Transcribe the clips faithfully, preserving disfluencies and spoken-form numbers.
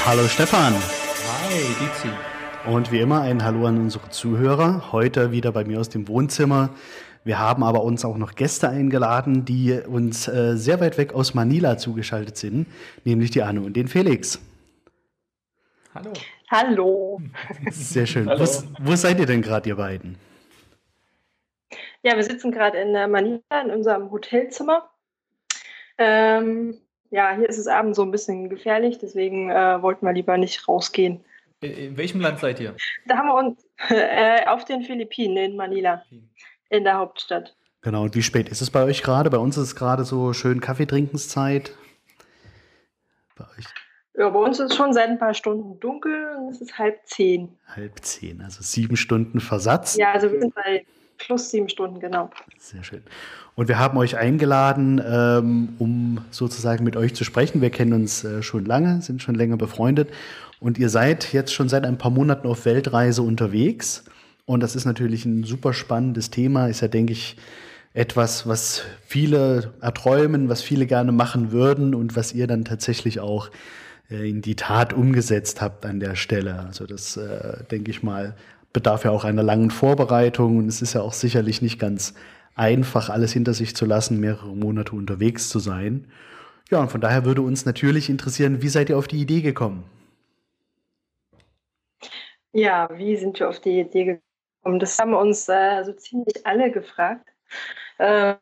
Hallo Stefan. Hi, Dizi. Und wie immer ein Hallo an unsere Zuhörer. Heute wieder bei mir aus dem Wohnzimmer. Wir haben aber uns auch noch Gäste eingeladen, die uns äh, sehr weit weg aus Manila zugeschaltet sind, nämlich die Anne und den Felix. Hallo. Hallo. Sehr schön. Wo, Hallo. wo seid ihr denn gerade, ihr beiden? Ja, wir sitzen gerade in äh, Manila in unserem Hotelzimmer. Ähm, ja, hier ist es abends so ein bisschen gefährlich, deswegen äh, wollten wir lieber nicht rausgehen. In, in welchem Land seid ihr? Da haben wir uns äh, auf den Philippinen in Manila, in der Hauptstadt. Genau, und wie spät ist es bei euch gerade? Bei uns ist es gerade so schön Kaffeetrinkenszeit. Bei euch Ja, bei uns ist es schon seit ein paar Stunden dunkel und es ist halb zehn. halb zehn, also sieben Stunden Versatz. Ja, also wir sind bei plus sieben Stunden, genau. Sehr schön. Und wir haben euch eingeladen, ähm, um sozusagen mit euch zu sprechen. Wir kennen uns äh, schon lange, sind schon länger befreundet. Und ihr seid jetzt schon seit ein paar Monaten auf Weltreise unterwegs. Und das ist natürlich ein super spannendes Thema. Ist ja, denke ich, etwas, was viele erträumen, was viele gerne machen würden und was ihr dann tatsächlich auch äh, in die Tat umgesetzt habt an der Stelle. Also das, äh, denke ich mal, bedarf ja auch einer langen Vorbereitung. Und es ist ja auch sicherlich nicht ganz einfach, alles hinter sich zu lassen, mehrere Monate unterwegs zu sein. Ja, und von daher würde uns natürlich interessieren, wie seid ihr auf die Idee gekommen? Ja, wie sind wir auf die Idee gekommen? Das haben uns äh, so ziemlich alle gefragt. Ähm,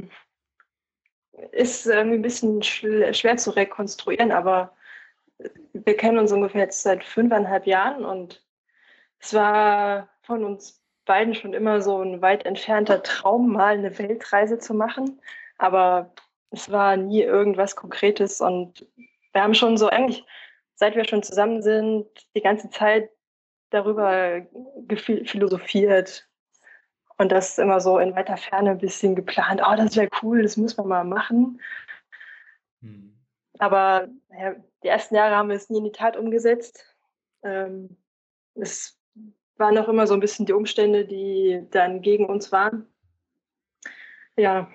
ist irgendwie ein bisschen schl- schwer zu rekonstruieren, aber wir kennen uns ungefähr jetzt seit fünfeinhalb Jahren und es war von uns beiden schon immer so ein weit entfernter Traum, mal eine Weltreise zu machen, aber es war nie irgendwas Konkretes und wir haben schon so eigentlich, seit wir schon zusammen sind, die ganze Zeit darüber gefi- philosophiert und das immer so in weiter Ferne ein bisschen geplant. Oh, das wäre cool, das muss man mal machen. Hm. Aber ja, die ersten Jahre haben wir es nie in die Tat umgesetzt. Ähm, es waren auch immer so ein bisschen die Umstände, die dann gegen uns waren. Ja,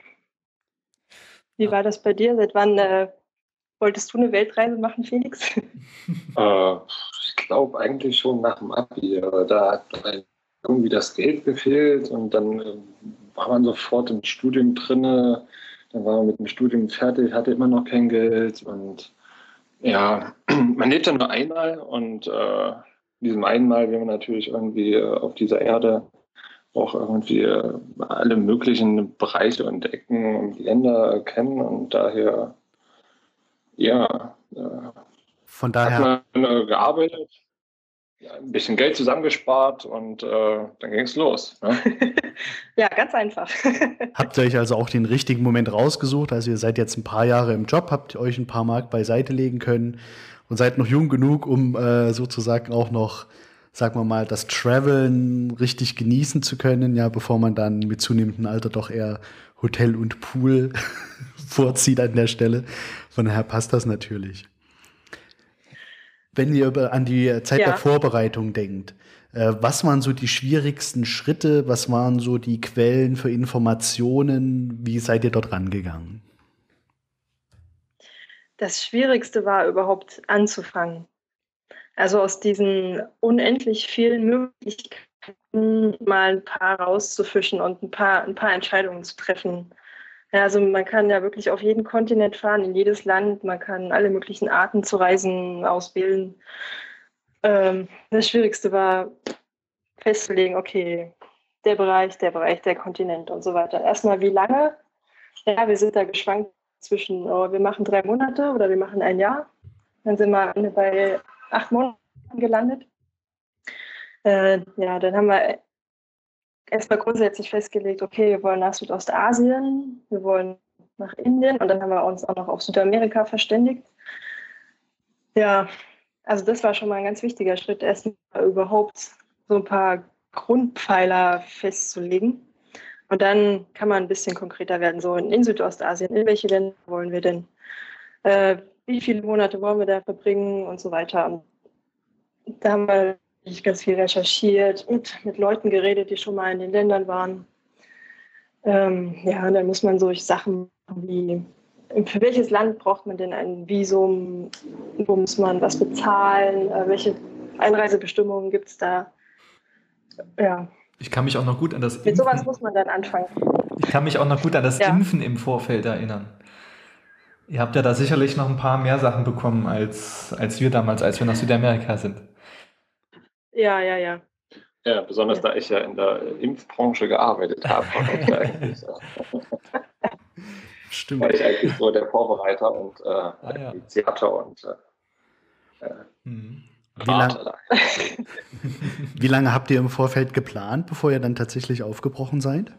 wie Ja. war das bei dir? Seit wann äh, wolltest du eine Weltreise machen, Felix? Äh, ich glaube eigentlich schon nach dem Abi. Aber da hat halt irgendwie das Geld gefehlt und dann äh, war man sofort im Studium drinne. Dann war man mit dem Studium fertig, hatte immer noch kein Geld und ja, man lebt ja nur einmal und äh, in diesem einmal will man natürlich irgendwie äh, auf dieser Erde auch irgendwie äh, alle möglichen Bereiche und Ecken und Länder kennen und daher ja, äh, Von hat daher man äh, gearbeitet, ja, ein bisschen Geld zusammengespart und äh, dann ging es los. Ne? Ja, ganz einfach. habt ihr euch also auch den richtigen Moment rausgesucht. Also ihr seid jetzt ein paar Jahre im Job, habt euch ein paar Mark beiseite legen können und seid noch jung genug, um äh, sozusagen auch noch, sagen wir mal, das Traveln richtig genießen zu können, ja, bevor man dann mit zunehmendem Alter doch eher Hotel und Pool vorzieht an der Stelle. Von daher passt das natürlich. Wenn ihr über, an die Zeit der Ja. Vorbereitung denkt, äh, was waren so die schwierigsten Schritte? Was waren so die Quellen für Informationen? Wie seid ihr dort rangegangen? Das Schwierigste war überhaupt anzufangen. Also aus diesen unendlich vielen Möglichkeiten mal ein paar rauszufischen und ein paar, ein paar Entscheidungen zu treffen. Ja, also man kann ja wirklich auf jeden Kontinent fahren, in jedes Land. Man kann alle möglichen Arten zu reisen auswählen. Ähm, das Schwierigste war festzulegen, okay, der Bereich, der Bereich, der Kontinent und so weiter. Erstmal wie lange? Ja, wir sind da geschwankt zwischen, oh, wir machen drei Monate oder wir machen ein Jahr. Dann sind wir am Ende bei acht Monaten gelandet. Äh, ja, dann haben wir erstmal grundsätzlich festgelegt, okay, wir wollen nach Südostasien, wir wollen nach Indien und dann haben wir uns auch noch auf Südamerika verständigt. Ja, also das war schon mal ein ganz wichtiger Schritt, erstmal überhaupt so ein paar Grundpfeiler festzulegen. Und dann kann man ein bisschen konkreter werden, so in, in Südostasien, in welche Länder wollen wir denn, äh, wie viele Monate wollen wir da verbringen und so weiter. Und da haben wir ganz viel recherchiert, mit, mit Leuten geredet, die schon mal in den Ländern waren. Ähm, ja, und dann muss man solche Sachen wie für welches Land braucht man denn ein Visum? Wo muss man was bezahlen? Äh, welche Einreisebestimmungen gibt es da? Ja. Ich kann mich auch noch gut an das Mit sowas Impfen, muss man dann anfangen. ich kann mich auch noch gut an das Ja. Impfen im Vorfeld erinnern. Ihr habt ja da sicherlich noch ein paar mehr Sachen bekommen als, als wir damals, als wir nach Südamerika sind. Ja, ja, ja. Ja, besonders Ja. da ich ja in der Impfbranche gearbeitet habe, war ich eigentlich, äh, Stimmt. war ich eigentlich so der Vorbereiter und äh, ja. der Initiator und äh, Mhm. Wie, lang, Vater. wie lange habt ihr im Vorfeld geplant, bevor ihr dann tatsächlich aufgebrochen seid?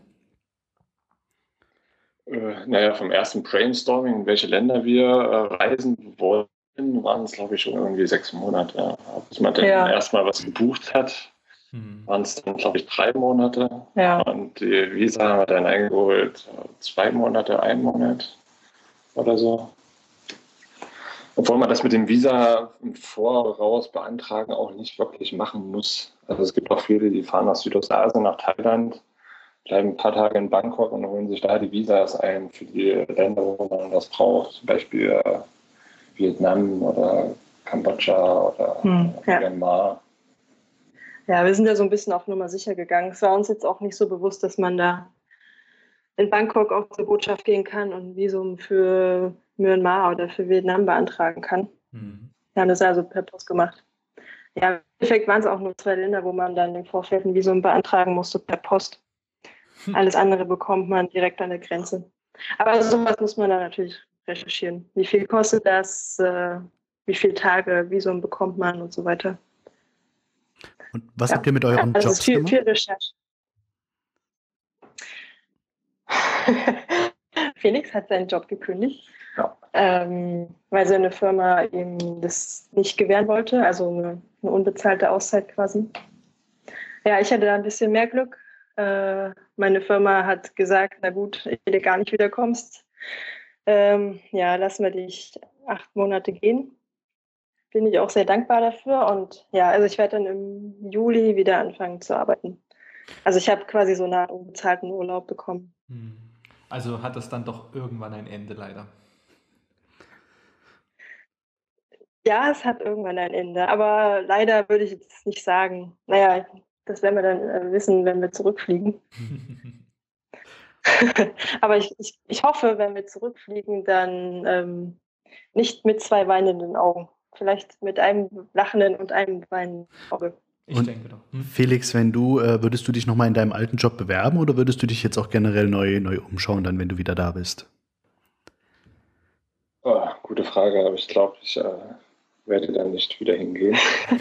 Äh, naja, vom ersten Brainstorming, in welche Länder wir äh, reisen wollten, waren es, glaube ich, schon irgendwie sechs Monate. Ja. Bis man dann Ja. erstmal was gebucht hat, Mhm. waren es dann, glaube ich, drei Monate. Ja. Und die Visa haben wir dann eingeholt, äh, zwei Monate, ein Monat oder so. Obwohl man das mit dem Visa im Voraus beantragen auch nicht wirklich machen muss. Also es gibt auch viele, die fahren nach Südostasien, nach Thailand, bleiben ein paar Tage in Bangkok und holen sich da die Visas ein für die Länder, wo man das braucht. Zum Beispiel äh, Vietnam oder Kambodscha oder Hm, ja. Myanmar. Ja, wir sind ja so ein bisschen auf Nummer sicher gegangen. Es war uns jetzt auch nicht so bewusst, dass man da in Bangkok auch zur Botschaft gehen kann und ein Visum für Myanmar oder für Vietnam beantragen kann. Mhm. Wir haben das also per Post gemacht. Ja, im Endeffekt waren es auch nur zwei Länder, wo man dann im Vorfeld ein Visum beantragen musste per Post. Hm. Alles andere bekommt man direkt an der Grenze. Aber sowas muss man dann natürlich recherchieren. Wie viel kostet das? Äh, wie viele Tage Visum bekommt man und so weiter. Und was Ja. habt ihr mit euren Also es Jobs ist viel, gemacht? viel Recherche. Felix hat seinen Job gekündigt, Ja. ähm, weil seine Firma ihm das nicht gewähren wollte, also eine, eine unbezahlte Auszeit quasi. Ja, ich hatte da ein bisschen mehr Glück. Äh, meine Firma hat gesagt, na gut, ehe du gar nicht wiederkommst, ähm, ja, lassen wir dich acht Monate gehen. Bin ich auch sehr dankbar dafür. Und ja, also ich werde dann im Juli wieder anfangen zu arbeiten. Also ich habe quasi so eine Art unbezahlten Urlaub bekommen. Mhm. Also hat es dann doch irgendwann ein Ende, leider. Ja, es hat irgendwann ein Ende, aber leider würde ich jetzt nicht sagen. Naja, das werden wir dann äh, wissen, wenn wir zurückfliegen. Aber ich, ich, ich hoffe, wenn wir zurückfliegen, dann ähm, nicht mit zwei weinenden Augen. Vielleicht mit einem lachenden und einem weinenden Auge. Ich Und denke doch. Hm? Felix, wenn du, äh, würdest du dich nochmal in deinem alten Job bewerben oder würdest du dich jetzt auch generell neu, neu umschauen, dann, wenn du wieder da bist? Oh, gute Frage, aber ich glaube, ich äh, werde dann nicht wieder hingehen.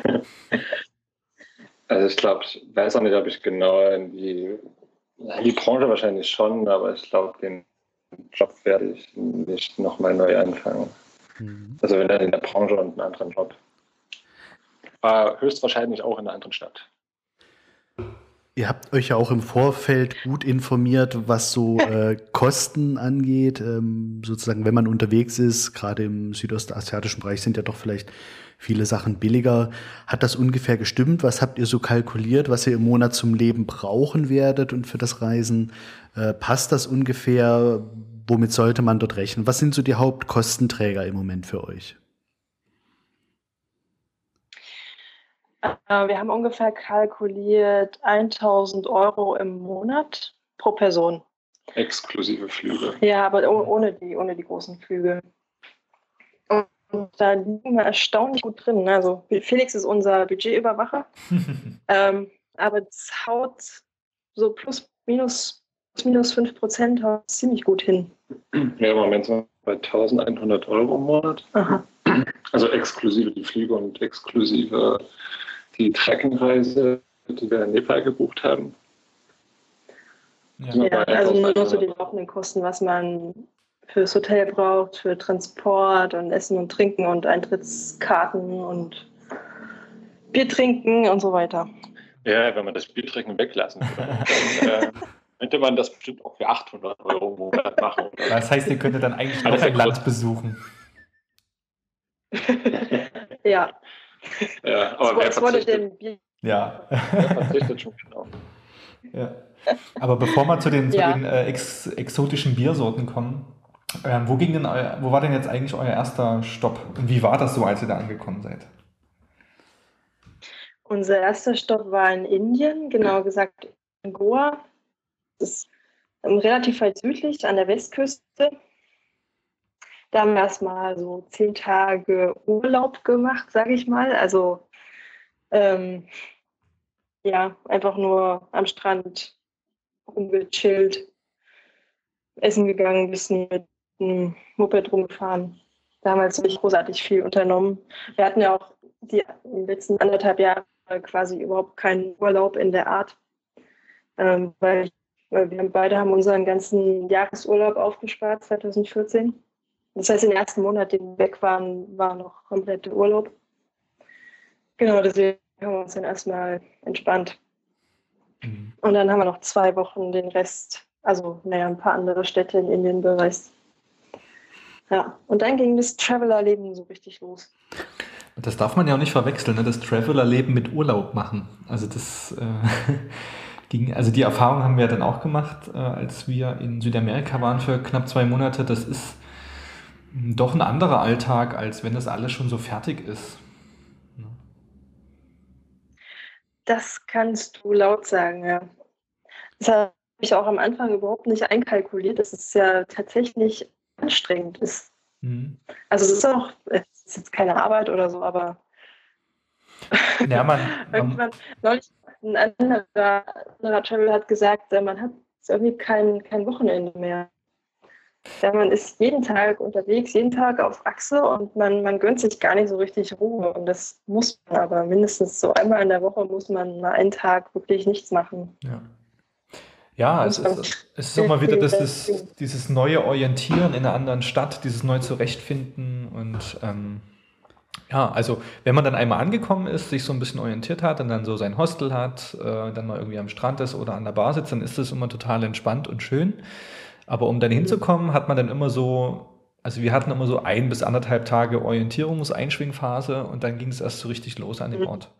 Also ich glaube, ich weiß auch nicht, ob ich genau in die, in die Branche wahrscheinlich schon, aber ich glaube, den Job werde ich nicht nochmal neu anfangen. Mhm. Also wenn dann in der Branche und einen anderen Job. Aber höchstwahrscheinlich auch in einer anderen Stadt. Ihr habt euch ja auch im Vorfeld gut informiert, was so äh, Kosten angeht. Ähm, sozusagen, wenn man unterwegs ist, gerade im südostasiatischen Bereich sind ja doch vielleicht viele Sachen billiger. Hat das ungefähr gestimmt? Was habt ihr so kalkuliert, was ihr im Monat zum Leben brauchen werdet und für das Reisen? Äh, passt das ungefähr? Womit sollte man dort rechnen? Was sind so die Hauptkostenträger im Moment für euch? Äh, wir haben ungefähr kalkuliert tausend Euro im Monat pro Person. Exklusive Flüge. Ja, aber oh, ohne die, ohne die großen Flüge. Und da liegen wir erstaunlich gut drin. Also Felix ist unser Budgetüberwacher. ähm, aber das haut so plus minus, plus minus fünf Prozent haut ziemlich gut hin. Ja, im Moment sind wir bei eintausendeinhundert Euro im Monat. Aha. Also exklusive die Flüge und exklusive die Trekkingreise, die wir in Nepal gebucht haben. Ja. Sind wir Ja, bei also nur so die eintausendeinhundert. laufenden Kosten, was man fürs Hotel braucht, für Transport und Essen und Trinken und Eintrittskarten und Bier trinken und so weiter. Ja, wenn man das Biertrinken weglassen würde, dann äh, könnte man das bestimmt auch für achthundert Euro im Monat machen. Das heißt, ihr könntet dann eigentlich noch Alles ein Land exklusiv. besuchen. Ja, Ja, aber es, wer es wurde verzichtet, dem Bier. Ja. wer verzichtet schon genau. Ja. Aber bevor wir zu den, zu Ja. den äh, ex exotischen Biersorten kommen, Ähm, wo ging denn euer, wo war denn jetzt eigentlich euer erster Stopp? Und wie war das so, als ihr da angekommen seid? Unser erster Stopp war in Indien, genauer gesagt in Goa. Das ist ähm, relativ weit südlich an der Westküste. Da haben wir erstmal so zehn Tage Urlaub gemacht, sage ich mal. Also ähm, ja, einfach nur am Strand rumgechillt, essen gegangen, ein bisschen mit einem Moped rumgefahren. Da haben wir jetzt nicht großartig viel unternommen. Wir hatten ja auch die letzten anderthalb Jahre quasi überhaupt keinen Urlaub in der Art, ähm, weil, weil wir beide haben unseren ganzen Jahresurlaub aufgespart zwanzig vierzehn. Das heißt, den ersten Monat, den wir weg waren, war noch komplett Urlaub. Genau, deswegen haben wir uns dann erstmal entspannt. Mhm. Und dann haben wir noch zwei Wochen den Rest, also naja, ein paar andere Städte in Indien bereist. Ja, und dann ging das Traveler-Leben so richtig los. Das darf man ja auch nicht verwechseln, ne? Das Traveler-Leben mit Urlaub machen. Also das äh, ging, also die Erfahrung haben wir dann auch gemacht, äh, als wir in Südamerika waren für knapp zwei Monate. Das ist doch ein anderer Alltag, als wenn das alles schon so fertig ist. Das kannst du laut sagen, ja. Das habe ich auch am Anfang überhaupt nicht einkalkuliert, dass es ja tatsächlich anstrengend ist. Mhm. Also es ist auch, es ist jetzt keine Arbeit oder so, aber Ja, man, irgendwann, neulich ein anderer, anderer Traveler hat gesagt, man hat irgendwie kein, kein Wochenende mehr. Ja, man ist jeden Tag unterwegs, jeden Tag auf Achse und man, man gönnt sich gar nicht so richtig Ruhe. Und das muss man aber mindestens so einmal in der Woche muss man mal einen Tag wirklich nichts machen. Ja, ja es, ist, es ist auch mal wieder das, das, dieses neue Orientieren in einer anderen Stadt, dieses neue Zurechtfinden und ähm, ja, also wenn man dann einmal angekommen ist, sich so ein bisschen orientiert hat und dann so sein Hostel hat, äh, dann mal irgendwie am Strand ist oder an der Bar sitzt, dann ist das immer total entspannt und schön. Aber um dann hinzukommen, hat man dann immer so, also wir hatten immer so ein bis anderthalb Tage Orientierungs-, Einschwingphase und dann ging es erst so richtig los an dem Ort.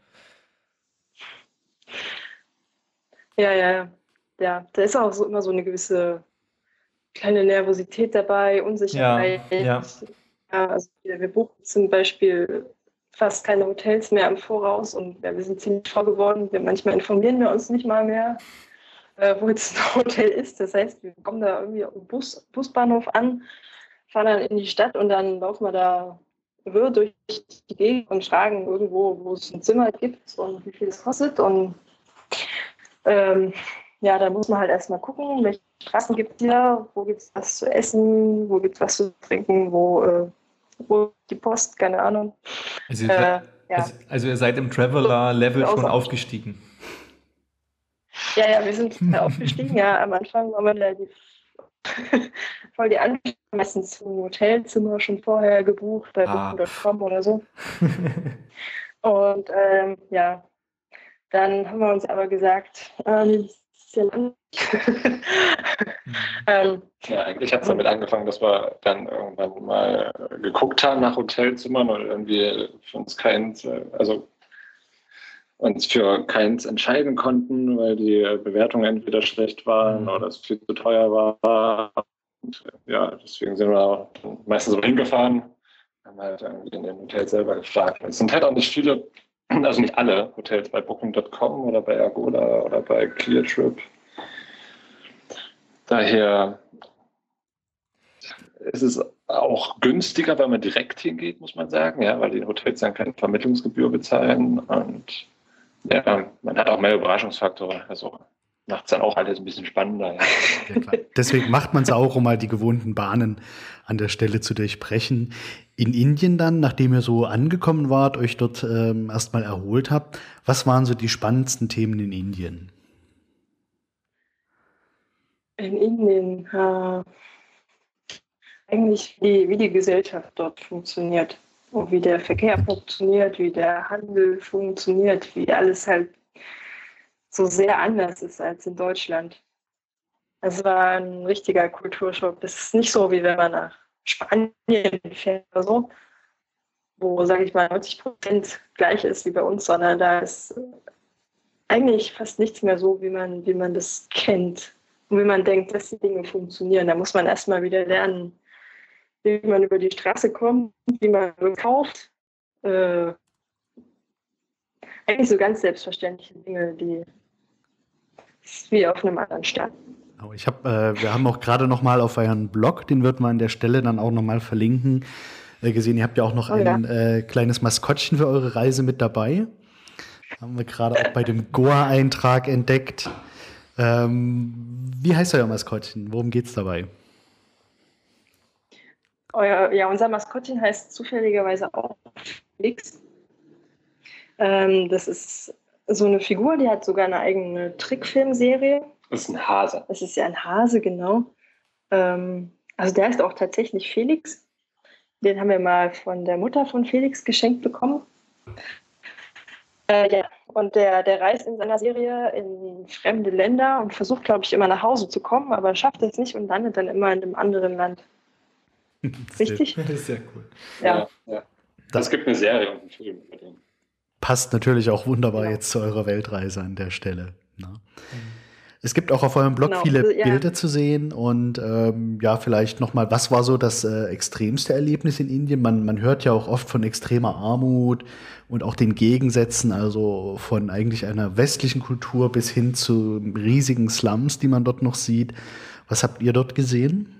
Ja, ja, ja. Da ist auch so immer so eine gewisse kleine Nervosität dabei, Unsicherheit. Ja, ja. Ja, also wir, wir buchen zum Beispiel fast keine Hotels mehr im Voraus und ja, wir sind ziemlich voll geworden. Wir, manchmal informieren wir uns nicht mal mehr, äh, wo jetzt ein Hotel ist. Das heißt, wir kommen da irgendwie am Bus, Busbahnhof an, fahren dann in die Stadt und dann laufen wir da wirr durch die Gegend und fragen irgendwo, wo es ein Zimmer gibt und wie viel es kostet. Und ähm, ja, da muss man halt erstmal gucken, welche Straßen gibt es hier, wo gibt es was zu essen, wo gibt es was zu trinken, wo, äh, wo die Post, keine Ahnung. Also ihr, seid, Äh, ja. also, also ihr seid im Traveler-Level schon aufgestiegen. Ja, ja, wir sind aufgestiegen. Ja, am Anfang waren wir da die, voll die Anfragen, meistens ein Hotelzimmer schon vorher gebucht bei Ah. booking Punkt com oder so. Und ähm, ja, dann haben wir uns aber gesagt, ähm, das ist ja lang. ähm, Ja, eigentlich hat es damit angefangen, dass wir dann irgendwann mal geguckt haben nach Hotelzimmern und irgendwie für uns keins, also uns für keins entscheiden konnten, weil die Bewertungen entweder schlecht waren Mhm. oder es viel zu teuer war. Und ja, deswegen sind wir auch meistens so hingefahren, haben halt irgendwie in den Hotels selber gefragt. Es sind halt auch nicht viele, also nicht alle Hotels bei booking Punkt com oder bei Agoda oder bei Cleartrip. Daher ist es auch günstiger, weil man direkt hingeht, muss man sagen, ja, weil die Hotels dann keine Vermittlungsgebühr bezahlen und ja, man hat auch mehr Überraschungsfaktor. Also macht es dann auch alles ein bisschen spannender. Ja. Ja, klar. Deswegen macht man es auch, um mal die gewohnten Bahnen an der Stelle zu durchbrechen. In Indien dann, nachdem ihr so angekommen wart, euch dort ähm, erstmal erholt habt, was waren so die spannendsten Themen in Indien? in Indien, äh, eigentlich wie, wie die Gesellschaft dort funktioniert und wie der Verkehr funktioniert, wie der Handel funktioniert, wie alles halt so sehr anders ist als in Deutschland. Es war ein richtiger Kulturschock. Das ist nicht so, wie wenn man nach Spanien fährt oder so, wo, sage ich mal, neunzig Prozent gleich ist wie bei uns, sondern da ist eigentlich fast nichts mehr so, wie man, wie man das kennt und wie man denkt, dass die Dinge funktionieren. Da muss man erstmal wieder lernen, wie man über die Straße kommt, wie man kauft. Äh, eigentlich so ganz selbstverständliche Dinge, die ist wie auf einem anderen Stern. Ich hab, äh, wir haben auch gerade noch mal auf euren Blog, den wird man an der Stelle dann auch noch mal verlinken, äh, gesehen. Ihr habt ja auch noch Oh, ja. ein äh, kleines Maskottchen für eure Reise mit dabei. Haben wir gerade auch bei dem Goa-Eintrag entdeckt. Ähm, wie heißt euer Maskottchen? Worum geht's dabei? Euer, ja, unser Maskottchen heißt zufälligerweise auch Felix. Ähm, das ist so eine Figur, die hat sogar eine eigene Trickfilmserie. Das ist ein Hase. Das ist ja ein Hase, genau. Ähm, also der heißt auch tatsächlich Felix. Den haben wir mal von der Mutter von Felix geschenkt bekommen. Äh, ja, und der, der reist in seiner Serie in fremde Länder und versucht, glaube ich, immer nach Hause zu kommen, aber schafft es nicht und landet dann immer in einem anderen Land. Richtig? Das ist sehr cool. Ja. ja, ja. Es gibt eine Serie und einen Film mit dem. Passt natürlich auch wunderbar Genau. jetzt zu eurer Weltreise an der Stelle. Ne? Es gibt auch auf eurem Blog Genau, viele also, ja. Bilder zu sehen und ähm, ja, vielleicht nochmal, was war so das äh, extremste Erlebnis in Indien? Man, man hört ja auch oft von extremer Armut und auch den Gegensätzen, also von eigentlich einer westlichen Kultur bis hin zu riesigen Slums, die man dort noch sieht. Was habt ihr dort gesehen?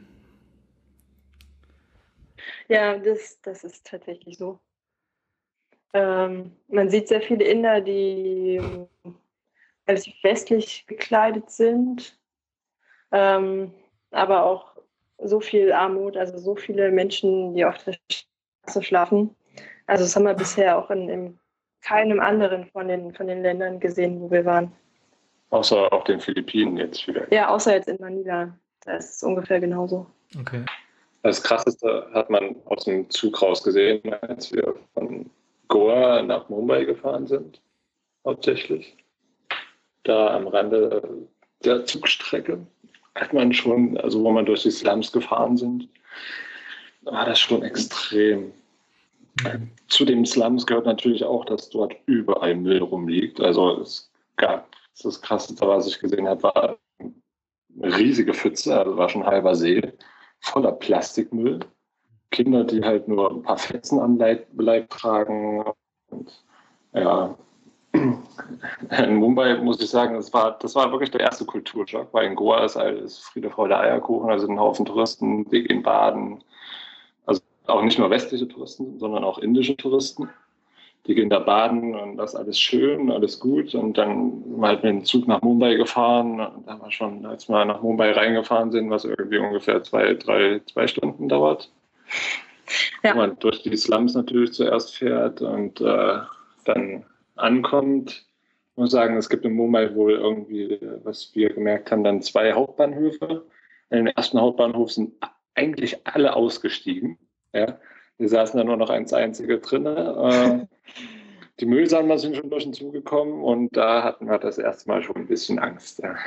Ja, das, das ist tatsächlich so. Ähm, man sieht sehr viele Inder, die relativ westlich gekleidet sind, ähm, aber auch so viel Armut, also so viele Menschen, die auf der Straße schlafen. Also das haben wir bisher auch in, in keinem anderen von den, von den Ländern gesehen, wo wir waren. Außer auf den Philippinen jetzt wieder. Ja, außer jetzt in Manila. Da ist es ungefähr genauso. Okay. Das Krasseste hat man aus dem Zug raus gesehen, als wir von Goa nach Mumbai gefahren sind, hauptsächlich. Da am Rande der Zugstrecke hat man schon, also wo man durch die Slums gefahren sind, war das schon extrem. Mhm. Zu den Slums gehört natürlich auch, dass dort überall Müll rumliegt. Also es gab, das Krasseste, was ich gesehen habe, war eine riesige Pfütze, also war schon ein halber See, voller Plastikmüll. Kinder, die halt nur ein paar Fetzen am Leib, Leib tragen. Und, ja, in Mumbai muss ich sagen, das war, das war wirklich der erste Kulturschock, weil in Goa ist alles Friede, Freude, Eierkuchen, da sind ein Haufen Touristen, die gehen baden. Also auch nicht nur westliche Touristen, sondern auch indische Touristen. Die gehen da baden und das ist alles schön, alles gut. Und dann sind wir halt mit dem Zug nach Mumbai gefahren. Und da haben wir schon, als wir nach Mumbai reingefahren sind, was irgendwie ungefähr zwei, drei, zwei Stunden dauert. Ja. Wo man durch die Slums natürlich zuerst fährt und äh, dann ankommt. Ich muss sagen, es gibt in Mumbai wohl irgendwie, was wir gemerkt haben, dann zwei Hauptbahnhöfe. In dem ersten Hauptbahnhof sind eigentlich alle ausgestiegen. Ja. Wir saßen da nur noch eins einzige drin. Äh, die Müllsammler sind schon durch den Zug gekommen und da hatten wir das erste Mal schon ein bisschen Angst. Ja.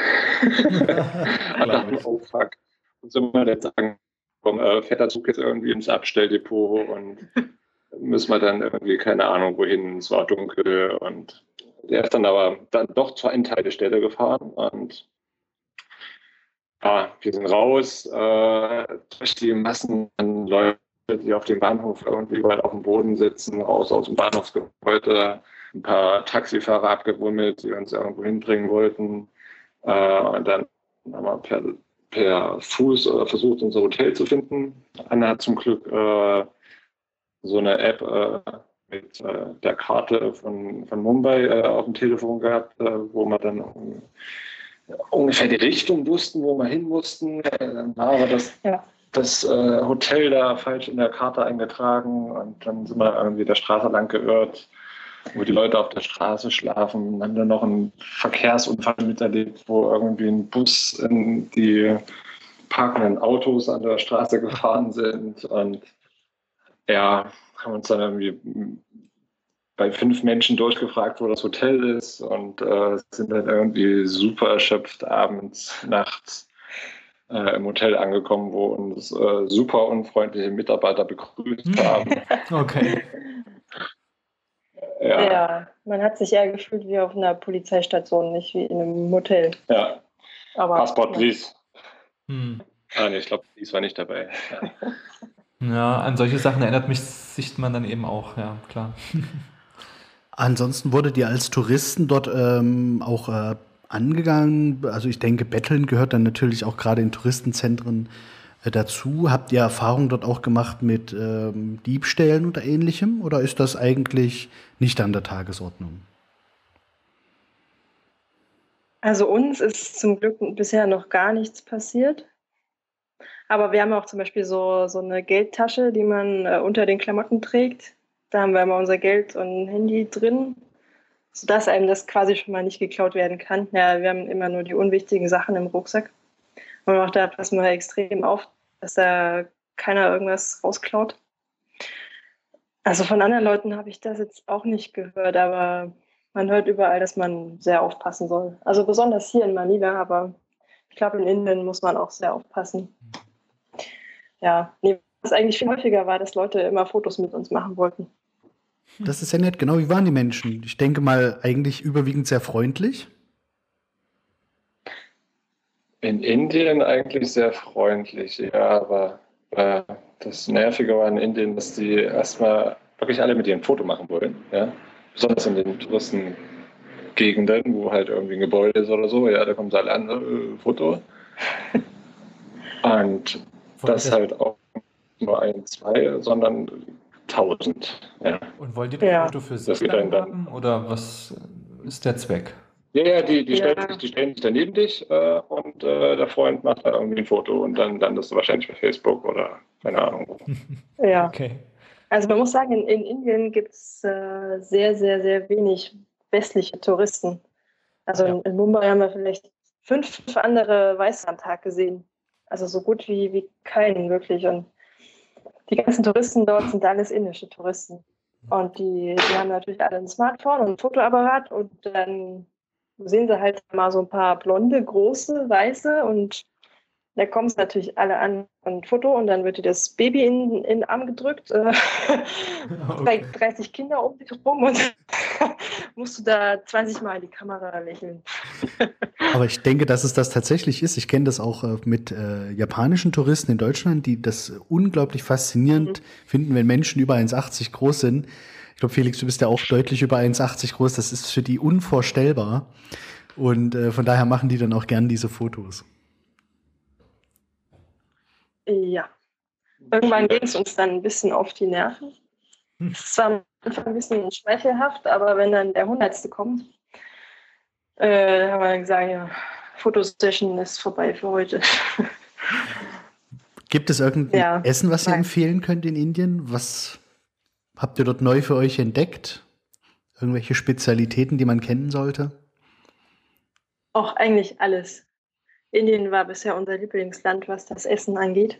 oh, fuck. Und so mal jetzt sagen, komm, äh, fährt der Zug jetzt irgendwie ins Abstelldepot und müssen wir dann irgendwie, keine Ahnung wohin, es war dunkel und der ist dann aber dann doch zur Endhaltestelle gefahren und ja, wir sind raus, äh, durch die Massen an Leuten, die auf dem Bahnhof irgendwie überall auf dem Boden sitzen, raus aus dem Bahnhofsgebäude, ein paar Taxifahrer abgebummelt, die uns irgendwo hinbringen wollten. Äh, und dann haben wir per, per Fuß äh, versucht, unser Hotel zu finden. Anna hat zum Glück äh, so eine App äh, mit äh, der Karte von, von Mumbai äh, auf dem Telefon gehabt, äh, wo wir dann um, ungefähr die Richtung wussten, wo wir hin mussten. Äh, dann war aber das... Ja. das äh, Hotel da falsch in der Karte eingetragen und dann sind wir irgendwie der Straße lang geirrt, wo die Leute auf der Straße schlafen. Dann haben wir noch einen Verkehrsunfall miterlebt, wo irgendwie ein Bus in die parkenden Autos an der Straße gefahren sind und ja, haben uns dann irgendwie bei fünf Menschen durchgefragt, wo das Hotel ist und äh, sind dann irgendwie super erschöpft abends, nachts im Hotel angekommen, wo uns äh, super unfreundliche Mitarbeiter begrüßt haben. Okay. Ja. ja, man hat sich eher gefühlt wie auf einer Polizeistation, nicht wie in einem Hotel. Ja, aber Passport, please. Hm. Ah, nee, ich glaube, dies war nicht dabei. Ja. Ja, an solche Sachen erinnert mich sich man dann eben auch, ja, klar. Ansonsten wurdet ihr als Touristen dort ähm, auch äh, angegangen. Also ich denke, Betteln gehört dann natürlich auch gerade in Touristenzentren äh, dazu. Habt ihr Erfahrungen dort auch gemacht mit ähm, Diebstählen oder ähnlichem? Oder ist das eigentlich nicht an der Tagesordnung? Also uns ist zum Glück bisher noch gar nichts passiert. Aber wir haben auch zum Beispiel so, so eine Geldtasche, die man äh, unter den Klamotten trägt. Da haben wir immer unser Geld und Handy drin, sodass einem das quasi schon mal nicht geklaut werden kann. Ja, wir haben immer nur die unwichtigen Sachen im Rucksack. Und auch da passen wir extrem auf, dass da keiner irgendwas rausklaut. Also von anderen Leuten habe ich das jetzt auch nicht gehört, aber man hört überall, dass man sehr aufpassen soll. Also besonders hier in Manila, aber ich glaube, in Indien muss man auch sehr aufpassen. Ja, nee, was eigentlich viel häufiger war, dass Leute immer Fotos mit uns machen wollten. Das ist ja nett. Genau, wie waren die Menschen? Ich denke mal, eigentlich überwiegend sehr freundlich. In Indien eigentlich sehr freundlich, ja, aber äh, das Nervige war in Indien, dass die erstmal wirklich alle mit dir ein Foto machen wollen, ja. Besonders in den Touristengegenden, wo halt irgendwie ein Gebäude ist oder so, ja, da kommen sie alle an, äh, Foto. Und das halt auch nicht nur ein, zwei, sondern tausend, ja. Und wollt ihr das Ja. Foto für Das sich geht dann dann- haben oder was ist der Zweck? Ja, ja, die, die, Ja. Stellen, sich, die stellen sich dann neben dich äh, und äh, der Freund macht da irgendwie ein Foto und dann landest du wahrscheinlich bei Facebook oder keine Ahnung. Ja. Okay. Also man muss sagen, in, in Indien gibt es äh, sehr, sehr, sehr wenig westliche Touristen. Also Ja. in, in Mumbai haben wir vielleicht fünf andere Weiße am Tag gesehen. Also so gut wie, wie keinen wirklich. Und die ganzen Touristen dort sind alles indische Touristen. Und die, die haben natürlich alle ein Smartphone und ein Fotoapparat und dann sehen sie halt mal so ein paar blonde, große, weiße und da kommen es natürlich alle an und ein Foto und dann wird dir das Baby in, in den Arm gedrückt, äh, Okay. dreißig Kinder um dich rum und musst du da zwanzig Mal in die Kamera lächeln. Aber ich denke, dass es das tatsächlich ist. Ich kenne das auch äh, mit äh, japanischen Touristen in Deutschland, die das unglaublich faszinierend finden, wenn Menschen über eins Komma achtzig groß sind. Ich glaube, Felix, du bist ja auch deutlich über eins Komma achtzig groß. Das ist für die unvorstellbar. Und äh, von daher machen die dann auch gern diese Fotos. Ja. Irgendwann ging es uns dann ein bisschen auf die Nerven. Es war am Anfang ein bisschen schmeichelhaft, aber wenn dann der Hundertste kommt, äh, haben wir gesagt, ja, Fotosession ist vorbei für heute. Gibt es irgendein Ja. Essen, was ihr Nein. empfehlen könnt in Indien? Was habt ihr dort neu für euch entdeckt? Irgendwelche Spezialitäten, die man kennen sollte? Auch eigentlich alles. Indien war bisher unser Lieblingsland, was das Essen angeht.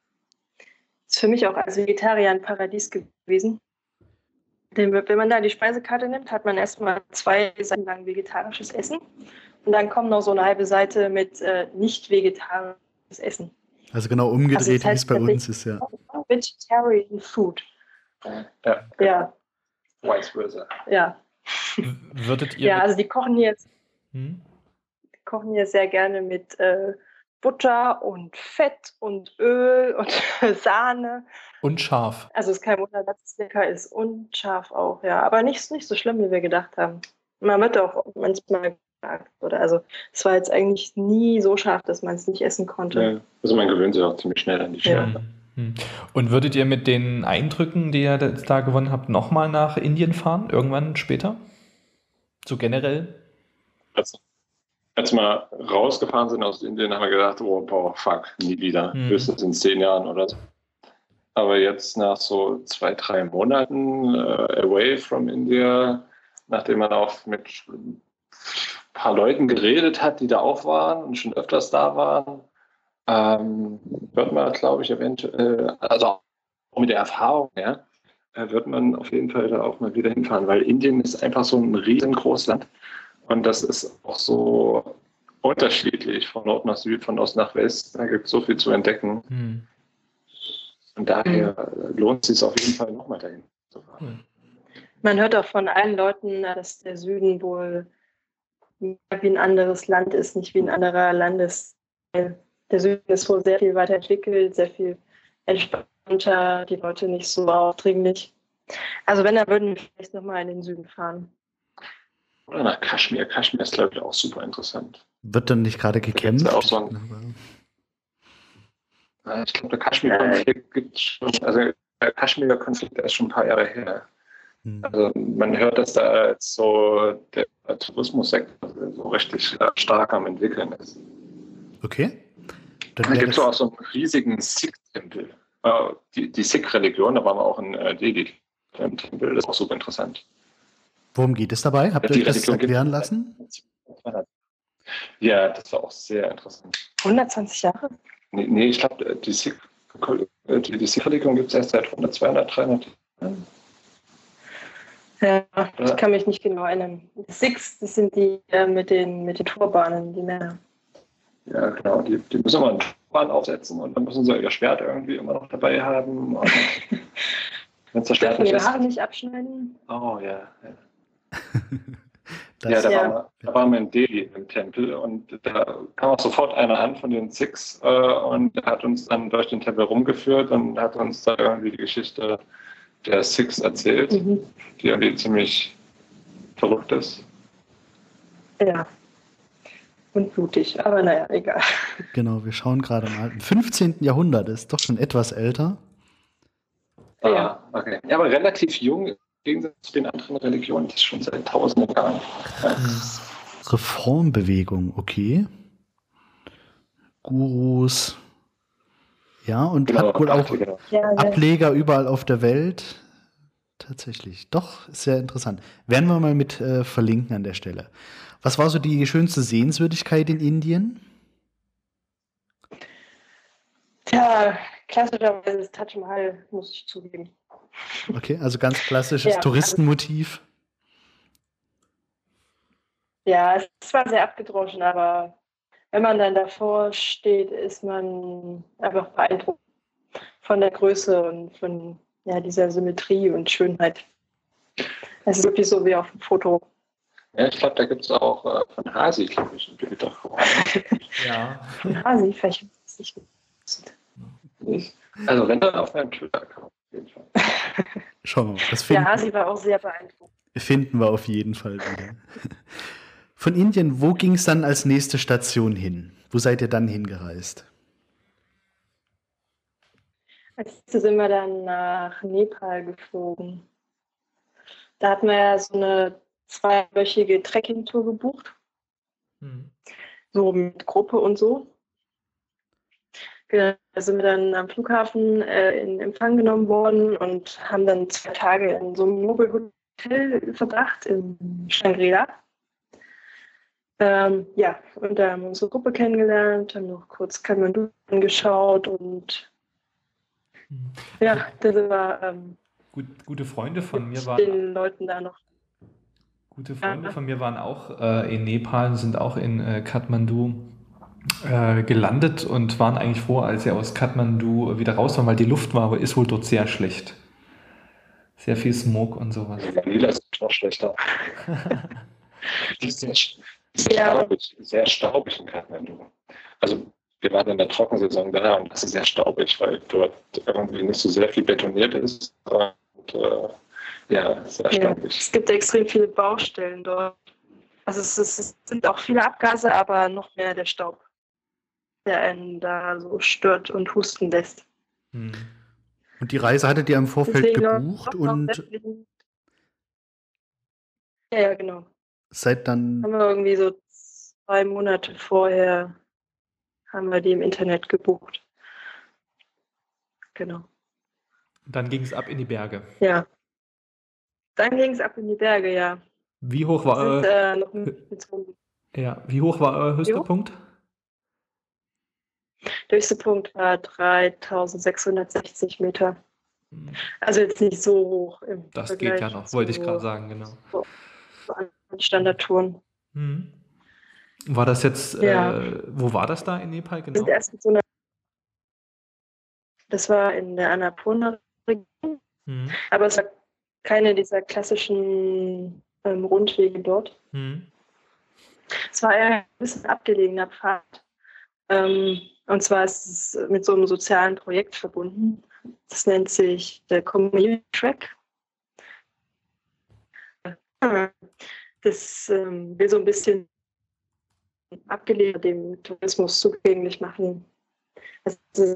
Ist für mich auch als Vegetarier ein Paradies gewesen. Denn wenn man da die Speisekarte nimmt, hat man erstmal zwei Seiten lang vegetarisches Essen und dann kommt noch so eine halbe Seite mit äh, nicht vegetarisches Essen. Also genau umgedreht, Also das wie es heißt bei tatsächlich- uns ist, ja. Vegetarian Food. Ja, Ja, vice versa. ja. W- Würdet ihr Ja, mit, also die kochen hier, hm? die kochen hier sehr gerne mit äh, Butter und Fett und Öl und Sahne. und scharf? Also es ist kein Wunder, dass es lecker ist und scharf auch, ja. Aber nicht, nicht so schlimm, wie wir gedacht haben. Man wird auch manchmal gefragt. Oder also es war jetzt eigentlich nie so scharf, dass man es nicht essen konnte. Ja. Also man gewöhnt sich auch ziemlich schnell an die Ja. Schärfe. Hm, hm. Und würdet ihr mit den Eindrücken, die ihr da- da gewonnen habt, nochmal nach Indien fahren? Irgendwann später? So generell? Als, als wir rausgefahren sind aus Indien, haben wir gedacht, oh, boah, fuck, nie wieder. Mhm. Höchstens in zehn Jahren oder so. Aber jetzt nach so zwei, drei Monaten äh, away from India, nachdem man auch mit ein paar Leuten geredet hat, die da auch waren und schon öfters da waren, ähm, wird man, glaube ich, eventuell, also auch mit der Erfahrung, ja, äh, wird man auf jeden Fall da auch mal wieder hinfahren, weil Indien ist einfach so ein riesengroßes Land und das ist auch so unterschiedlich von Nord nach Süd, von Ost nach West. Da gibt es so viel zu entdecken. Hm. Und daher lohnt es sich auf jeden Fall nochmal dahin zu fahren. Cool. Man hört auch von allen Leuten, dass der Süden wohl wie ein anderes Land ist, nicht wie ein anderer Landesteil. Der Süden ist wohl sehr viel weiterentwickelt, sehr viel entspannter, die Leute nicht so aufdringlich. Also wenn, dann würden wir vielleicht nochmal in den Süden fahren. Oder nach Kaschmir. Kaschmir ist, glaube ich, auch super interessant. Wird dann nicht gerade gekämpft? Da auch so ein, ich glaube, der Kaschmir-Konflikt gibt es schon, also der Kaschmir-Konflikt ist schon ein paar Jahre her. Hm. Also man hört, dass da jetzt so der Tourismussektor so richtig stark am entwickeln ist. Okay. Dann da gibt es auch so einen riesigen Sikh-Tempel. Die, die Sikh-Religion, da waren wir auch in Delhi im Tempel, das ist auch super interessant. Worum geht es dabei? Habt ihr euch das erklären lassen? Ja, das war auch sehr interessant. hundertzwanzig Jahre? Nee, nee ich glaube, die Sikh-Religion die, die gibt es erst seit hundert, zweihundert, dreihundert Jahren. Ja, ich kann mich nicht genau erinnern. Die Sikhs, das sind die äh, mit, den, mit den Turbanen, die Männer. Ja, genau, die, die müssen immer einen Turban aufsetzen und dann müssen sie ihr Schwert irgendwie immer noch dabei haben. Wenn es das Schwert nicht ihre ist. Haare nicht abschneiden. Oh ja. Ja, das, ja, da, ja. Waren wir, da waren wir in Delhi im Tempel und da kam auch sofort eine Hand von den Sikhs äh, und hat uns dann durch den Tempel rumgeführt und hat uns da irgendwie die Geschichte der Sikhs erzählt, mhm. die irgendwie ziemlich verrückt ist. Ja. Und blutig, aber naja, egal. Genau, wir schauen gerade mal. Im fünfzehnten Jahrhundert, ist doch schon etwas älter. Ah, ja, okay. Ja, aber relativ jung im Gegensatz zu den anderen Religionen, das ist schon seit tausenden Jahren. Ja. Reformbewegung, okay. Gurus. Ja, und genau, hat wohl auch genau. Ableger überall auf der Welt. Tatsächlich. Doch, sehr interessant. Werden wir mal mit äh, verlinken an der Stelle. Was war so die schönste Sehenswürdigkeit in Indien? Tja, klassischerweise das Taj Mahal, muss ich zugeben. Okay, also ganz klassisches ja, Touristenmotiv. Ja, es war sehr abgedroschen, aber wenn man dann davor steht, ist man einfach beeindruckt von der Größe und von ja, dieser Symmetrie und Schönheit. Es ist wirklich so wie auf dem Foto. Ja, ich glaube, da gibt es auch äh, von Hasi, glaube ich, ein Bild davon. Ja. Von Hasi, vielleicht ist es nicht. Also wenn dann auf meinem Twitter-Account, auf jeden Fall. Schauen wir mal. Das finden, ja, Hasi war auch sehr beeindruckend. Finden wir auf jeden Fall wieder. Von Indien, wo ging es dann als nächste Station hin? Wo seid ihr dann hingereist? Als nächstes sind wir dann nach Nepal geflogen. Da hatten wir ja so eine zweiwöchige Trekkingtour gebucht. Hm. So mit Gruppe und so. Genau, da sind wir dann am Flughafen äh, in Empfang genommen worden und haben dann zwei Tage in so einem Nobelhotel verbracht in Shangri-La. Ähm, ja, und da haben wir unsere Gruppe kennengelernt, haben noch kurz Kathmandu angeschaut und hm. ja, da sind wir ähm, Gut, gute Freunde von mir waren den Leuten da noch. Gute Freunde ja. von mir waren auch äh, in Nepal, sind auch in äh, Kathmandu äh, gelandet und waren eigentlich froh, als sie aus Kathmandu wieder raus waren, weil die Luft war, aber ist wohl dort sehr schlecht. Sehr viel Smog und sowas. Manila ist noch schlechter. Die ist sehr, sehr, ja. staubig, sehr staubig in Kathmandu. Also wir waren in der Trockensaison da und das ist sehr staubig, weil dort irgendwie nicht so sehr viel betoniert ist. Und, äh, ja, sehr staubig. Ja, es gibt extrem viele Baustellen dort. Also es, ist, es sind auch viele Abgase, aber noch mehr der Staub, der einen da so stört und husten lässt. Hm. Und die Reise hattet ihr im Vorfeld Deswegen gebucht und ja, ja, genau. Seid dann haben wir irgendwie so zwei Monate vorher haben wir die im Internet gebucht. Genau. Und dann ging es ab in die Berge. Ja. Dann ging es ab in die Berge, ja. Wie hoch war sind, euer äh, noch mitgezogen. Ja, wie hoch war euer höchster Punkt? Der höchste Punkt war dreitausendsechshundertsechzig Meter. Hm. Also jetzt nicht so hoch. Im das Vergleich geht ja noch, wollte ich gerade sagen, genau. So, so an Standardtouren. Hm. War das jetzt, ja. äh, wo war das da in Nepal genau? Wir sind erst mit so einer, das war in der Annapurna-Region, hm. aber es war keine dieser klassischen ähm, Rundwege dort. Hm. Es war eher ein bisschen abgelegener Pfad. Ähm, und zwar ist es mit so einem sozialen Projekt verbunden. Das nennt sich der Community Track. Das ähm, will so ein bisschen abgelehnt dem Tourismus zugänglich machen. Also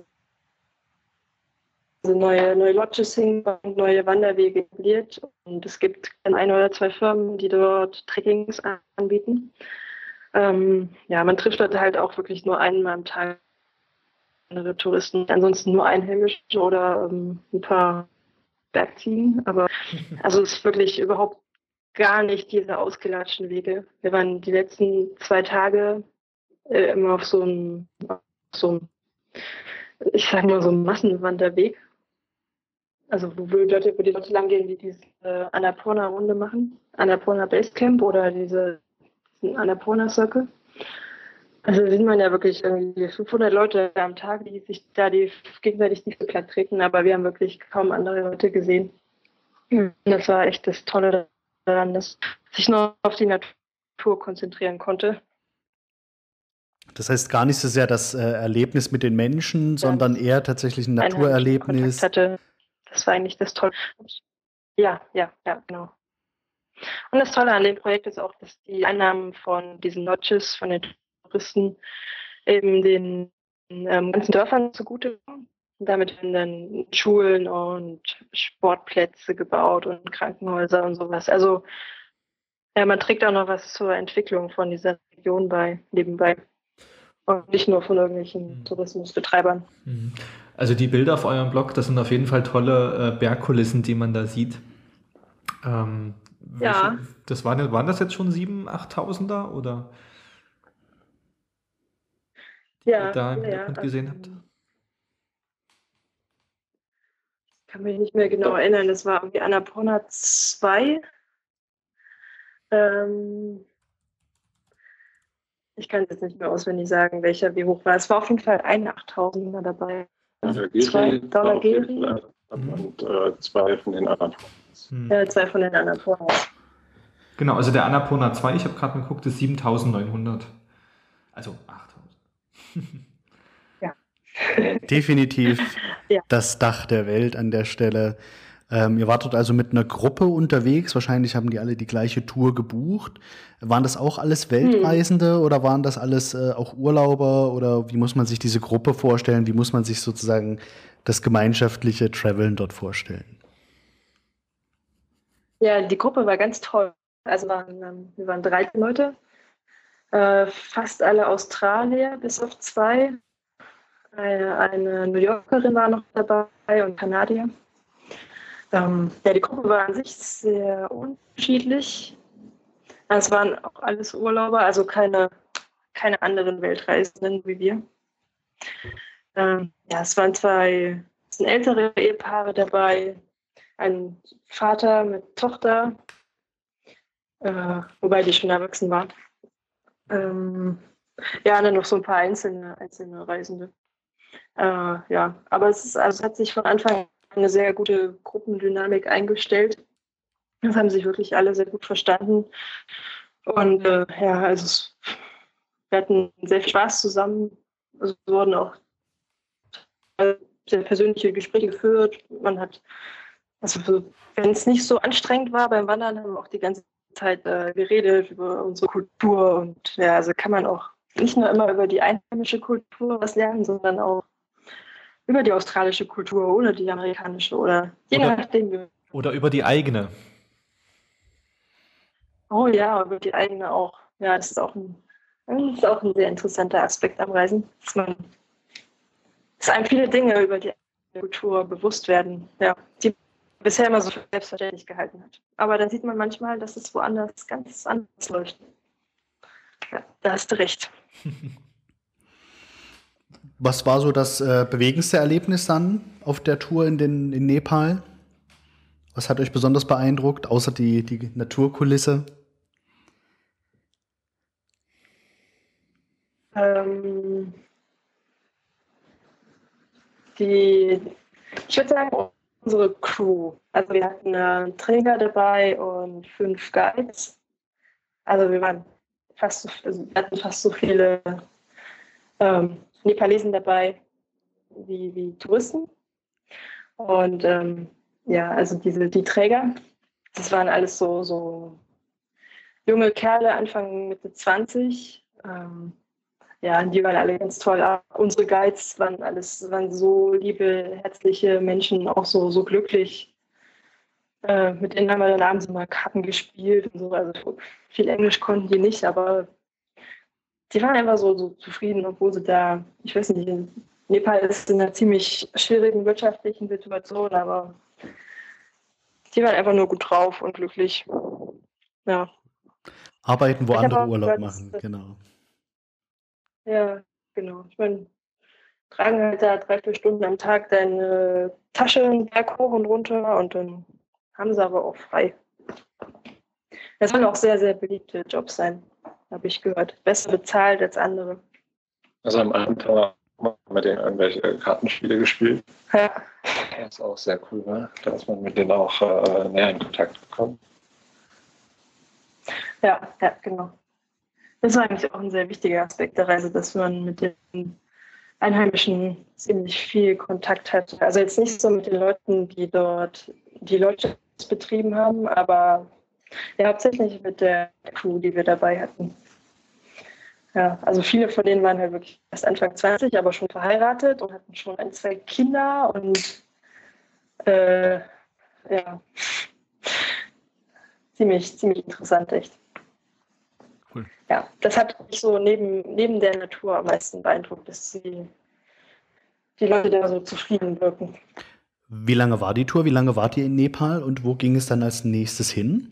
neue, neue Lodges hingebaut, neue Wanderwege etabliert. Und es gibt ein oder zwei Firmen, die dort Trekkings anbieten. Ähm, ja, man trifft dort halt auch wirklich nur einmal am Tag andere Touristen, ansonsten nur Einheimische oder ähm, ein paar Bergziegen. Aber also es ist wirklich überhaupt gar nicht diese ausgelatschten Wege. Wir waren die letzten zwei Tage äh, immer auf so einem, so einem, ich sag mal, so einem Massenwanderweg. Also wo, wir Leute, wo die Leute lang gehen, die diese äh, Annapurna-Runde machen, Annapurna Basecamp oder diese Annapurna Circle. Also sieht man ja wirklich irgendwie fünfhundert Leute am Tag, die sich da die gegenseitig nicht so platt treten, aber wir haben wirklich kaum andere Leute gesehen. Das war echt das Tolle daran, dass sich nur auf die Natur konzentrieren konnte. Das heißt gar nicht so sehr das äh, Erlebnis mit den Menschen, ja, sondern eher tatsächlich ein Naturerlebnis. Hatte. Das war eigentlich das Tolle. Ja, ja, ja, genau. Und das Tolle an dem Projekt ist auch, dass die Einnahmen von diesen Lodges, von den Touristen, eben den ähm, ganzen Dörfern zugute kommen. Und damit werden dann Schulen und Sportplätze gebaut und Krankenhäuser und sowas. Also ja, man trägt auch noch was zur Entwicklung von dieser Region bei, nebenbei. Und nicht nur von irgendwelchen mhm. Tourismusbetreibern. Also die Bilder auf eurem Blog, das sind auf jeden Fall tolle äh, Bergkulissen, die man da sieht. Ähm, ja. Welche, das waren, waren das jetzt schon sieben, achttausender oder? Die ja, ihr da im ja, Hintergrund ja, gesehen also, habt? Ich kann mich nicht mehr genau erinnern. Das war irgendwie Annapurna zwei. Ähm, ich kann jetzt nicht mehr auswendig sagen, welcher wie hoch war. Es war auf jeden Fall ein achttausender dabei. Zwei Dollar und äh, zwei von den Annapunas. Hm. Ja, zwei von den Annapunas. Genau, also der Annapurna zwei, ich habe gerade geguckt, ist siebentausendneunhundert. Also achttausend. Ja. Definitiv ja. Das Dach der Welt an der Stelle. Ähm, ihr wartet also mit einer Gruppe unterwegs. Wahrscheinlich haben die alle die gleiche Tour gebucht. Waren das auch alles Weltreisende hm. oder waren das alles äh, auch Urlauber? Oder wie muss man sich diese Gruppe vorstellen? Wie muss man sich sozusagen das gemeinschaftliche Traveln dort vorstellen? Ja, die Gruppe war ganz toll. Also waren, wir waren dreizehn Leute, äh, fast alle Australier, bis auf zwei. Eine, eine New Yorkerin war noch dabei und Kanadier. Ähm, ja, die Gruppe war an sich sehr unterschiedlich. Es waren auch alles Urlauber, also keine, keine anderen Weltreisenden wie wir. Ähm, ja, es waren zwei es sind ältere Ehepaare dabei, ein Vater mit Tochter, äh, wobei die schon erwachsen waren. Ähm, ja, und dann noch so ein paar einzelne, einzelne Reisende. Äh, ja, aber es ist, also es hat sich von Anfang an eine sehr gute Gruppendynamik eingestellt. Das haben sich wirklich alle sehr gut verstanden. Und äh, ja, also es, wir hatten sehr viel Spaß zusammen. Also es wurden auch sehr persönliche Gespräche geführt. Man hat, also wenn es nicht so anstrengend war beim Wandern, haben wir auch die ganze Zeit äh, geredet über unsere Kultur. Und ja, also kann man auch nicht nur immer über die einheimische Kultur was lernen, sondern auch über die australische Kultur oder die amerikanische oder je oder, nachdem. Oder über die eigene. Oh ja, über die eigene auch. Ja, das ist auch ein, das ist auch ein sehr interessanter Aspekt am Reisen, dass man dass einem viele Dinge über die Kultur bewusst werden, ja, die bisher immer so selbstverständlich gehalten hat. Aber dann sieht man manchmal, dass es woanders ganz anders läuft. Ja, da hast du recht. Was war so das äh, bewegendste Erlebnis dann auf der Tour in, den, in Nepal? Was hat euch besonders beeindruckt, außer die, die Naturkulisse? Ähm, die, ich würde sagen, unsere Crew. Also wir hatten einen Träger dabei und fünf Guides. Also wir waren fast so, also wir hatten fast so viele ähm, Nepalesen dabei, wie, wie Touristen. Und ähm, ja, also diese, die Träger, das waren alles so, so junge Kerle, Anfang Mitte zwanzig. Ähm, ja, die waren alle ganz toll. Auch unsere Guides waren alles, waren so liebe, herzliche Menschen, auch so, so glücklich. Äh, mit denen haben wir dann abends immer Karten gespielt und so. Also viel Englisch konnten die nicht, aber die waren einfach so, so zufrieden, obwohl sie da, ich weiß nicht, Nepal ist in einer ziemlich schwierigen wirtschaftlichen Situation, aber die waren einfach nur gut drauf und glücklich. Ja. Arbeiten, wo Ich andere habe auch Urlaub gehört, machen, dass- genau. Ja, genau. Ich meine, tragen halt da drei, vier Stunden am Tag deine Tasche einen Berg hoch und runter und dann haben sie aber auch frei. Das sollen auch sehr, sehr beliebte Jobs sein, habe ich gehört. Besser bezahlt als andere. Also am Abend haben wir mit denen irgendwelche Kartenspiele gespielt. Ja, Das ist auch sehr cool, ne? Da ist man mit denen auch äh, näher in Kontakt gekommen. ja, ja, genau. Das war eigentlich auch ein sehr wichtiger Aspekt der Reise, dass man mit den Einheimischen ziemlich viel Kontakt hat. Also jetzt nicht so mit den Leuten, die dort die Leute betrieben haben, aber ja, hauptsächlich mit der Crew, die wir dabei hatten. Ja, also viele von denen waren halt wirklich erst Anfang zwanzig, aber schon verheiratet und hatten schon ein, zwei Kinder und äh, ja, ziemlich, ziemlich interessant, echt. Cool. Ja, das hat mich so neben, neben der Natur am meisten beeindruckt, dass die, die Leute da so zufrieden wirken. Wie lange war die Tour? Wie lange wart ihr in Nepal und wo ging es dann als nächstes hin?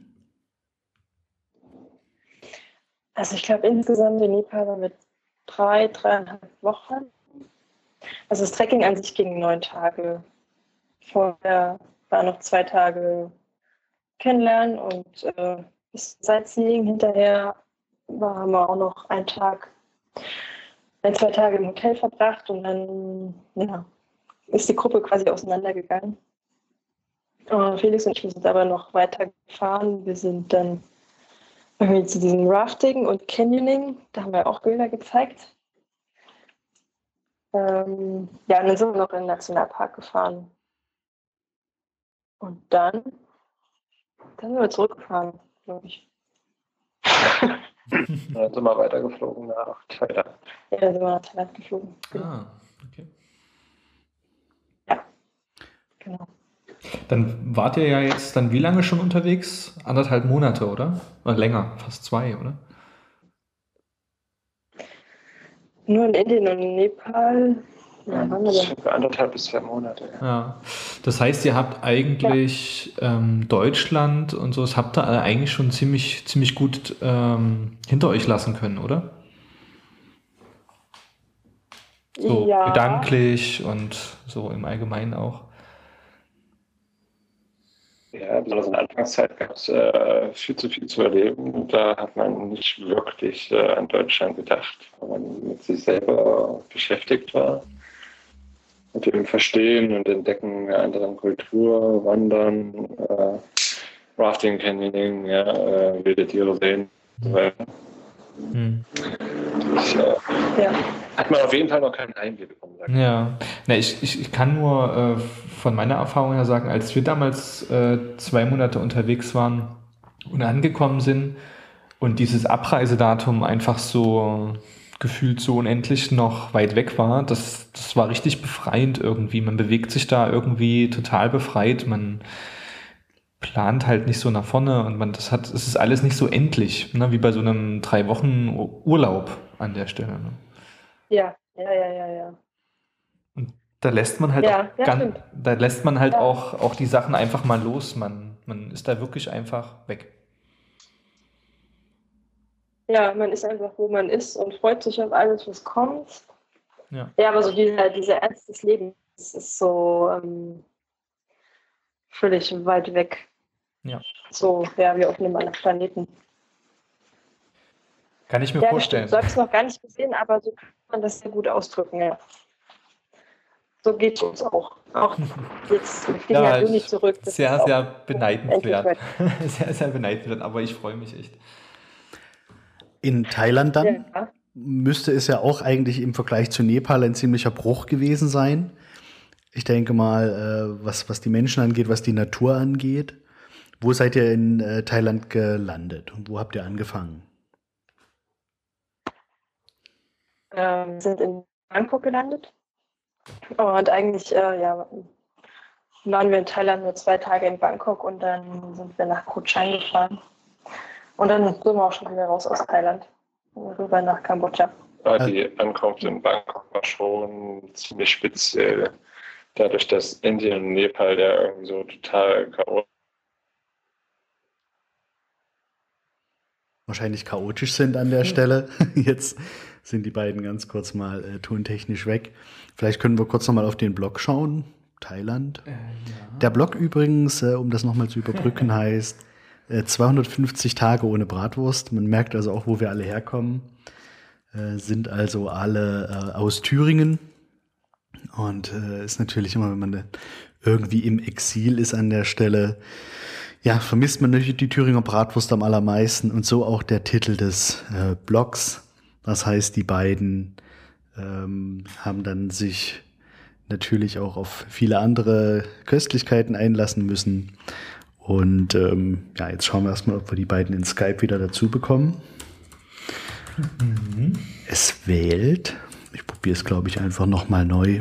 Also ich glaube insgesamt in Nepal waren wir drei, dreieinhalb Wochen. Also das Trekking an sich ging neun Tage. Vorher waren noch zwei Tage kennenlernen und äh, bis Sightseeing. Hinterher war, haben wir auch noch einen Tag, ein, zwei Tage im Hotel verbracht und dann ja, ist die Gruppe quasi auseinandergegangen. Und Felix und ich sind aber noch weiter gefahren. Wir sind dann irgendwie zu diesem Rafting und Canyoning, da haben wir auch Bilder gezeigt. Ähm, ja, und dann sind wir noch in den Nationalpark gefahren. Und dann, dann sind wir zurückgefahren, glaube ich. Dann sind wir weitergeflogen nach Thailand. Ja, dann sind wir nach Thailand geflogen. Ah, okay. Ja, genau. Dann wart ihr ja jetzt dann wie lange schon unterwegs? Anderthalb Monate, oder? Oder länger, fast zwei, oder? Nur in Indien und in Nepal. Ja, waren wir Das denn? sind anderthalb bis zwei Monate. Ja. Ja. Das heißt, ihr habt eigentlich ähm, Deutschland und so, das habt ihr alle eigentlich schon ziemlich, ziemlich gut ähm, hinter euch lassen können, oder? So Ja. gedanklich und so im Allgemeinen auch. Ja, besonders in der Anfangszeit gab es äh, viel zu viel zu erleben. Da hat man nicht wirklich äh, an Deutschland gedacht, weil man mit sich selber beschäftigt war. Mit dem Verstehen und Entdecken der anderen Kultur, Wandern, äh, Rafting, Canyoning, ja, äh, wilde Tiere sehen und so weiter. Hm. Das äh, Ja. hat man auf jeden Fall noch keinen Einblick bekommen. sag ich. Ja, na, ich, ich, ich kann nur äh, von meiner Erfahrung her sagen, als wir damals äh, zwei Monate unterwegs waren und angekommen sind und dieses Abreisedatum einfach so gefühlt so unendlich noch weit weg war, das, das war richtig befreiend irgendwie. Man bewegt sich da irgendwie total befreit, man plant halt nicht so nach vorne und man das hat, es ist alles nicht so endlich, ne, wie bei so einem drei Wochen Urlaub an der Stelle. Ne? Ja, ja, ja, ja, ja. Da lässt man halt Ja, auch ja, ganz, stimmt. da lässt man halt Ja. auch, auch die Sachen einfach mal los. Man, man ist da wirklich einfach weg. Ja, man ist einfach, wo man ist und freut sich auf alles, was kommt. Ja. Ja, aber so dieser, dieser Ernst des Lebens ist so ähm, völlig weit weg. Ja. So, ja, wie auf einem anderen Planeten. Kann ich mir Ja, das vorstellen. stimmt. So habe ich es noch gar nicht gesehen, aber so kann man das sehr gut ausdrücken, ja. So geht es uns auch. Auch jetzt gehen Ja, ja, Juni ich- zurück. Das Sehr, ist auch sehr beneidenswert. endlich Sehr, sehr beneidenswert, aber ich freue mich echt. In Thailand dann? Ja. müsste es ja auch eigentlich im Vergleich zu Nepal ein ziemlicher Bruch gewesen sein. Ich denke mal, äh, was, was die Menschen angeht, was die Natur angeht. Wo seid ihr in äh, Thailand gelandet und wo habt ihr angefangen? Ähm, wir sind in Bangkok gelandet. Und eigentlich, äh, ja, waren wir in Thailand nur zwei Tage in Bangkok und dann sind wir nach Koh Chang gefahren. Und dann sind wir auch schon wieder raus aus Thailand. Rüber nach Kambodscha. Ja, die Ankunft in Bangkok war schon ziemlich speziell. Dadurch, dass Indien und Nepal ja irgendwie so total chaotisch wahrscheinlich chaotisch sind an der Stelle. Jetzt sind die beiden ganz kurz mal äh, tontechnisch weg. Vielleicht können wir kurz noch mal auf den Blog schauen. Thailand. Äh, ja. Der Blog übrigens, äh, um das noch mal zu überbrücken, heißt äh, zweihundertfünfzig Tage ohne Bratwurst. Man merkt also auch, wo wir alle herkommen. Äh, sind also alle äh, aus Thüringen. Und äh, ist natürlich immer, wenn man irgendwie im Exil ist an der Stelle, ja, vermisst man natürlich die Thüringer Bratwurst am allermeisten und so auch der Titel des äh, Blogs. Das heißt, die beiden ähm, haben dann sich natürlich auch auf viele andere Köstlichkeiten einlassen müssen. Und ähm, ja, jetzt schauen wir erstmal, ob wir die beiden in Skype wieder dazu bekommen. Mhm. Es wählt. Ich probiere es, glaube ich, einfach nochmal neu.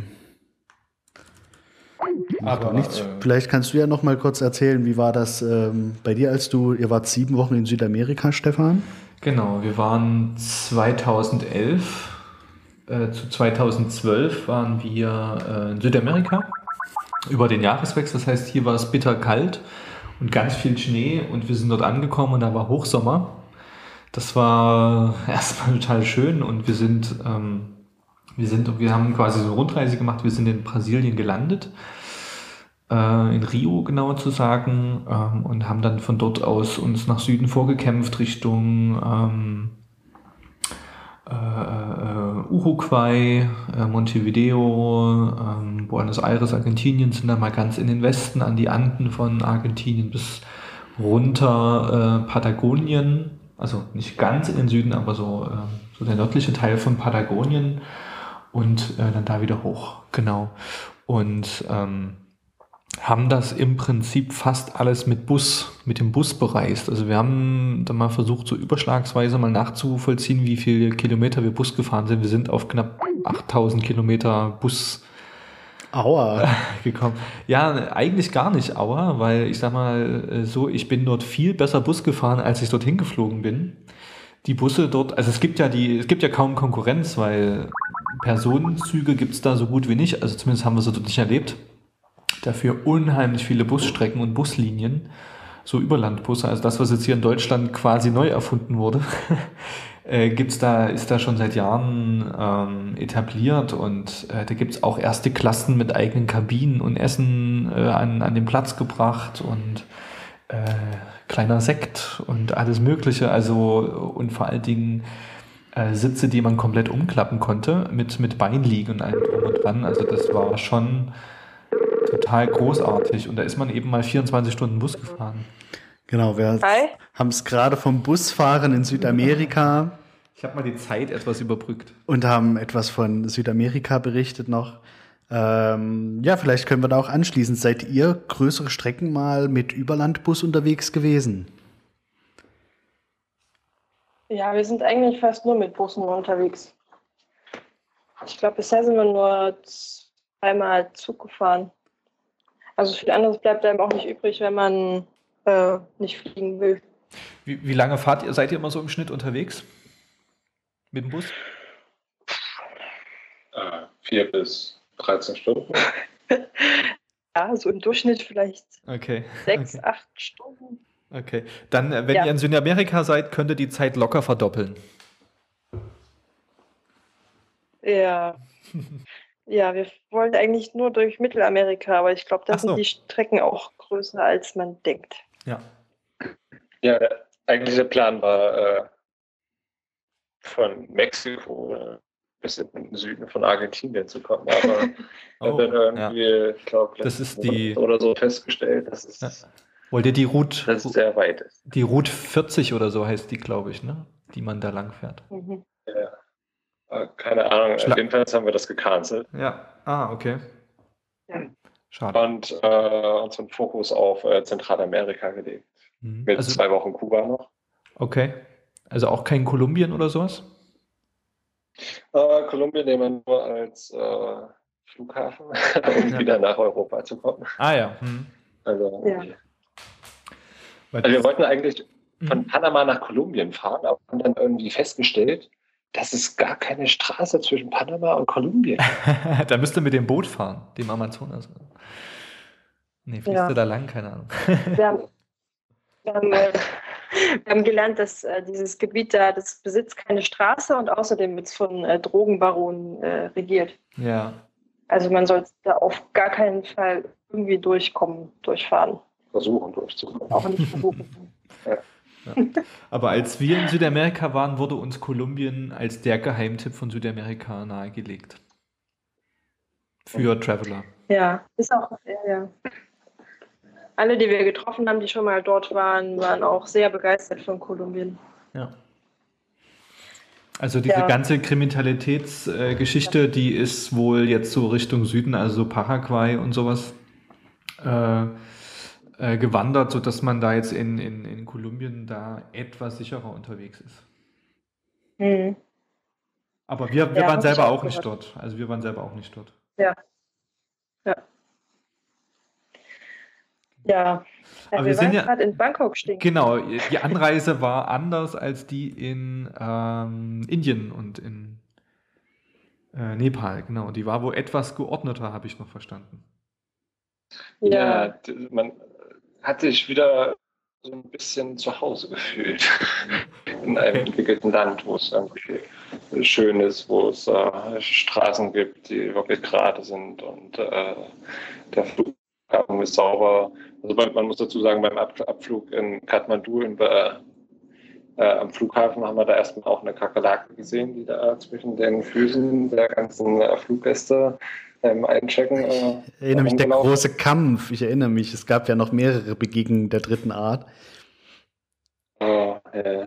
Aber nichts. Äh, Vielleicht kannst du ja noch mal kurz erzählen, wie war das ähm, bei dir, als du, ihr wart sieben Wochen in Südamerika, Stefan? Genau, wir waren zweitausendelf, äh, zu zweitausendzwölf waren wir äh, in Südamerika über den Jahreswechsel. Das heißt, hier war es bitter kalt und ganz viel Schnee und wir sind dort angekommen und da war Hochsommer. Das war erstmal total schön und wir sind, ähm, wir sind, wir haben quasi so eine Rundreise gemacht. Wir sind in Brasilien gelandet. In Rio genauer zu sagen, ähm, und haben dann von dort aus uns nach Süden vorgekämpft Richtung ähm, äh, Uruguay, äh, Montevideo, ähm, Buenos Aires, Argentinien, sind dann mal ganz in den Westen an die Anden von Argentinien bis runter äh, Patagonien, also nicht ganz in den Süden, aber so, äh, so der nördliche Teil von Patagonien und äh, dann da wieder hoch, genau. Und ähm, haben das im Prinzip fast alles mit Bus, mit dem Bus bereist. Also wir haben dann mal versucht, so überschlagsweise mal nachzuvollziehen, wie viele Kilometer wir Bus gefahren sind. Wir sind auf knapp achttausend Kilometer Bus Aua. gekommen. Ja, eigentlich gar nicht Aua, weil ich sag mal so, ich bin dort viel besser Bus gefahren, als ich dorthin geflogen bin. Die Busse dort, also es gibt ja die, es gibt ja kaum Konkurrenz, weil Personenzüge gibt es da so gut wie nicht. Also zumindest haben wir sie dort nicht erlebt. Dafür unheimlich viele Busstrecken und Buslinien, so Überlandbusse, also das, was jetzt hier in Deutschland quasi neu erfunden wurde, äh, gibt's da, ist da schon seit Jahren ähm, etabliert und äh, da gibt's auch erste Klassen mit eigenen Kabinen und Essen äh, an, an den Platz gebracht und äh, kleiner Sekt und alles Mögliche, also und vor allen Dingen äh, Sitze, die man komplett umklappen konnte, mit, mit Beinliegen und allem drum und dran, also das war schon total großartig. Und da ist man eben mal vierundzwanzig Stunden Bus gefahren. Genau, wir haben es gerade vom Busfahren in Südamerika. Ich habe mal die Zeit etwas überbrückt. Und haben etwas von Südamerika berichtet noch. Ähm, ja, vielleicht können wir da auch anschließen. Seid ihr größere Strecken mal mit Überlandbus unterwegs gewesen? Ja, wir sind eigentlich fast nur mit Bussen unterwegs. Ich glaube, bisher sind wir nur zweimal Zug gefahren. Also viel anderes bleibt einem auch nicht übrig, wenn man äh, nicht fliegen will. Wie, wie lange fahrt ihr, seid ihr immer so im Schnitt unterwegs? Mit dem Bus? Äh, vier bis dreizehn Stunden. Ja, so im Durchschnitt vielleicht okay. sechs, okay. acht Stunden. Okay. Dann, wenn ja. ihr in Südamerika seid, könnt ihr die Zeit locker verdoppeln. Ja. Ja, wir wollten eigentlich nur durch Mittelamerika, aber ich glaube, da so. sind die Strecken auch größer, als man denkt. Ja. Ja, der eigentliche Plan war, äh, von Mexiko äh, bis in den Süden von Argentinien zu kommen. Aber oh, wir haben irgendwie, ja. ich glaube, das ist die oder so festgestellt, dass es ja. Wollt ihr die Route, dass es sehr weit ist. Die Route vierzig oder so heißt die, glaube ich, ne? Die man da lang fährt. Mhm. Ja. Äh, keine Ahnung, Schla jedenfalls haben wir das gecancelt. Ja, ah, okay. Ja. Schade. Und äh, unseren Fokus auf äh, Zentralamerika gelegt. Mhm. Mit Also, zwei Wochen Kuba noch. okay. Also auch kein Kolumbien oder sowas? Äh, Kolumbien nehmen wir nur als äh, Flughafen, um Ja. wieder nach Europa zu kommen. Ah ja. Hm. Also, Ja. Weil also wir das- wollten eigentlich von Mhm. Panama nach Kolumbien fahren, aber haben dann irgendwie festgestellt, dass es gar keine Straße zwischen Panama und Kolumbien gibt. Da müsst ihr mit dem Boot fahren, dem Amazonas. Nee, fließt Ja. ihr da lang? Keine Ahnung. Wir haben, wir haben, äh, wir haben gelernt, dass äh, dieses Gebiet da, das besitzt keine Straße und außerdem wird es von äh, Drogenbaronen äh, regiert. Ja. Also man sollte da auf gar keinen Fall irgendwie durchkommen, durchfahren. Versuchen durchzukommen. Auch nicht versuchen. Ja. Aber als wir in Südamerika waren, wurde uns Kolumbien als der Geheimtipp von Südamerika nahegelegt. Für Traveler. Ja, ist auch, ja, ja. Alle, die wir getroffen haben, die schon mal dort waren, waren auch sehr begeistert von Kolumbien. Ja. Also diese Ja. ganze Kriminalitätsgeschichte, die ist wohl jetzt so Richtung Süden, also so Paraguay und sowas, äh, äh, gewandert, sodass man da jetzt in, in, in Kolumbien da etwas sicherer unterwegs ist. Mhm. Aber wir, wir Ja, waren hab ich selber auch auch nicht gehört. dort. Also wir waren selber auch nicht dort. Ja. Ja. Ja. Aber Ja, wir wir sind waren ja- gerade in Bangkok stehen. Genau, die Anreise war anders als die in ähm, Indien und in äh, Nepal, genau. Die war wohl etwas geordneter, habe ich noch verstanden. Ja, d- man hat sich wieder so ein bisschen zu Hause gefühlt. In einem Okay. entwickelten Land, wo es irgendwie schön ist, wo es äh, Straßen gibt, die wirklich gerade sind und äh, der Flughafen ist sauber. Also man, man muss dazu sagen, beim Ab Abflug in Kathmandu in, äh, äh, am Flughafen haben wir da erstmal auch eine Kakerlake gesehen, die da zwischen den Füßen der ganzen äh, Fluggäste ähm, einchecken. Äh, Ich erinnere mich, der rumgelaufen. große Kampf. Ich erinnere mich, es gab ja noch mehrere Begegnungen der dritten Art. Oh, äh.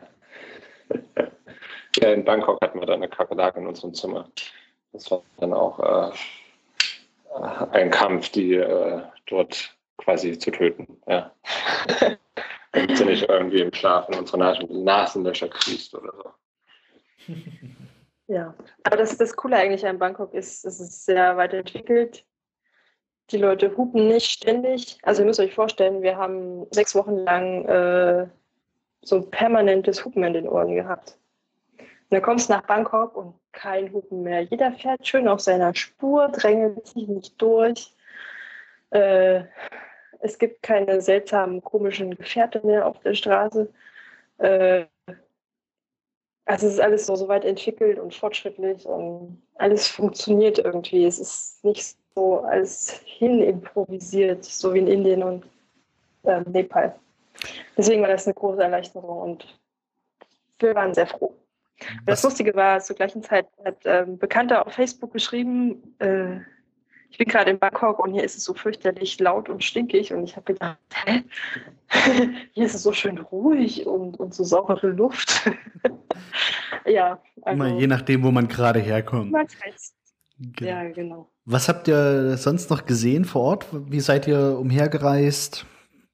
Ja, in Bangkok hatten wir dann eine Kakerlake in unserem Zimmer. Das war dann auch äh, ein Kampf, die äh, dort quasi zu töten. Ja. Damit sie nicht irgendwie im Schlaf in unsere Nas Nasenlöcher kriecht oder so. Ja, aber das, das Coole eigentlich an Bangkok ist, es ist sehr weit entwickelt. Die Leute hupen nicht ständig. Also ihr müsst euch vorstellen, wir haben sechs Wochen lang äh, so ein permanentes Hupen in den Ohren gehabt. Und dann kommst du nach Bangkok und kein Hupen mehr. Jeder fährt schön auf seiner Spur, drängelt sich nicht durch. Äh, es gibt keine seltsamen, komischen Gefährte mehr auf der Straße. Äh, Also es ist alles so, so weit entwickelt und fortschrittlich und alles funktioniert irgendwie. Es ist nicht so alles hin improvisiert, so wie in Indien und ähm, Nepal. Deswegen war das eine große Erleichterung und wir waren sehr froh. Das Lustige war, zur gleichen Zeit hat ähm, ein Bekannter auf Facebook geschrieben, äh, ich bin gerade in Bangkok und hier ist es so fürchterlich laut und stinkig und ich habe gedacht, hä? Hier ist es so schön ruhig und, und so saubere Luft. Ja, also Immer je nachdem, wo man gerade herkommt. man weiß. Genau. Ja, genau. Was habt ihr sonst noch gesehen vor Ort? Wie seid ihr umhergereist?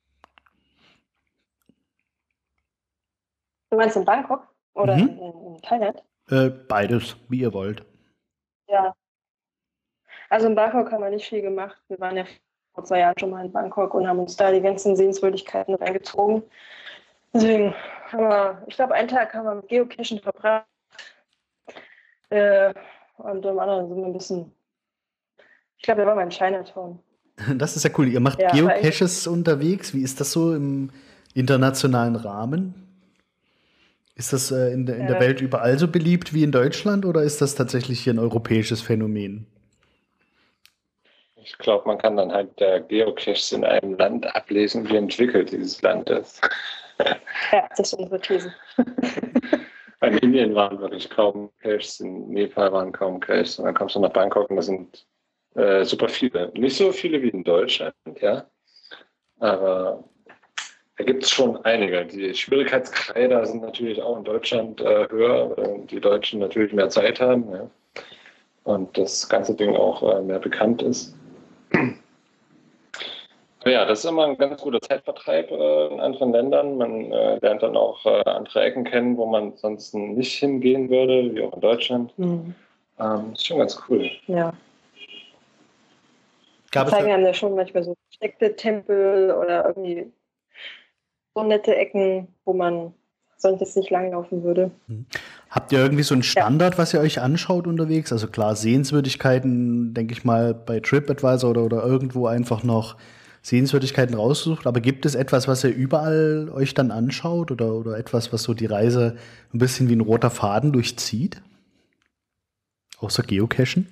Du meinst in Bangkok oder Mhm. in, in, in Thailand? Äh, beides, wie ihr wollt. Ja. Also in Bangkok haben wir nicht viel gemacht. Wir waren ja vor zwei Jahren schon mal in Bangkok und haben uns da die ganzen Sehenswürdigkeiten reingezogen. Deswegen haben wir, ich glaube, einen Tag haben wir mit Geocachen verbracht. Äh, und am anderen sind wir ein bisschen, ich glaube, wir waren mal in Chinatown. Das ist ja cool. Ihr macht Ja, aber Geocaches unterwegs. Wie ist das so im internationalen Rahmen? Ist das äh, in, der, in der Äh. Welt überall so beliebt wie in Deutschland oder ist das tatsächlich hier ein europäisches Phänomen? Ich glaube, man kann dann halt der Geocaches in einem Land ablesen, wie entwickelt dieses Land ist. Ja, das ist unsere These. In Indien waren wirklich kaum Caches, in Nepal waren kaum Caches. Und dann kommst du nach Bangkok und da sind äh, super viele. Nicht so viele wie in Deutschland, ja. Aber Da gibt es schon einige. Die Schwierigkeitsgrade sind natürlich auch in Deutschland äh, höher, äh, die Deutschen natürlich mehr Zeit haben, ja. Und das ganze Ding auch äh, mehr bekannt ist. Ja, das ist immer ein ganz guter Zeitvertreib äh, in anderen Ländern. Man äh, lernt dann auch äh, andere Ecken kennen, wo man sonst nicht hingehen würde, wie auch in Deutschland. Mhm. Ähm, ist schon ganz cool. Ja. Gab es zeigen einem ja schon manchmal so versteckte Tempel oder irgendwie so nette Ecken, wo man sonst jetzt nicht langlaufen würde. Mhm. Habt ihr irgendwie so einen Standard, ja. was ihr euch anschaut unterwegs? Also klar, Sehenswürdigkeiten, denke ich mal, bei TripAdvisor oder, oder irgendwo einfach noch Sehenswürdigkeiten raussucht. Aber gibt es etwas, was ihr überall euch dann anschaut oder, oder etwas, was so die Reise ein bisschen wie ein roter Faden durchzieht? Außer Geocachen?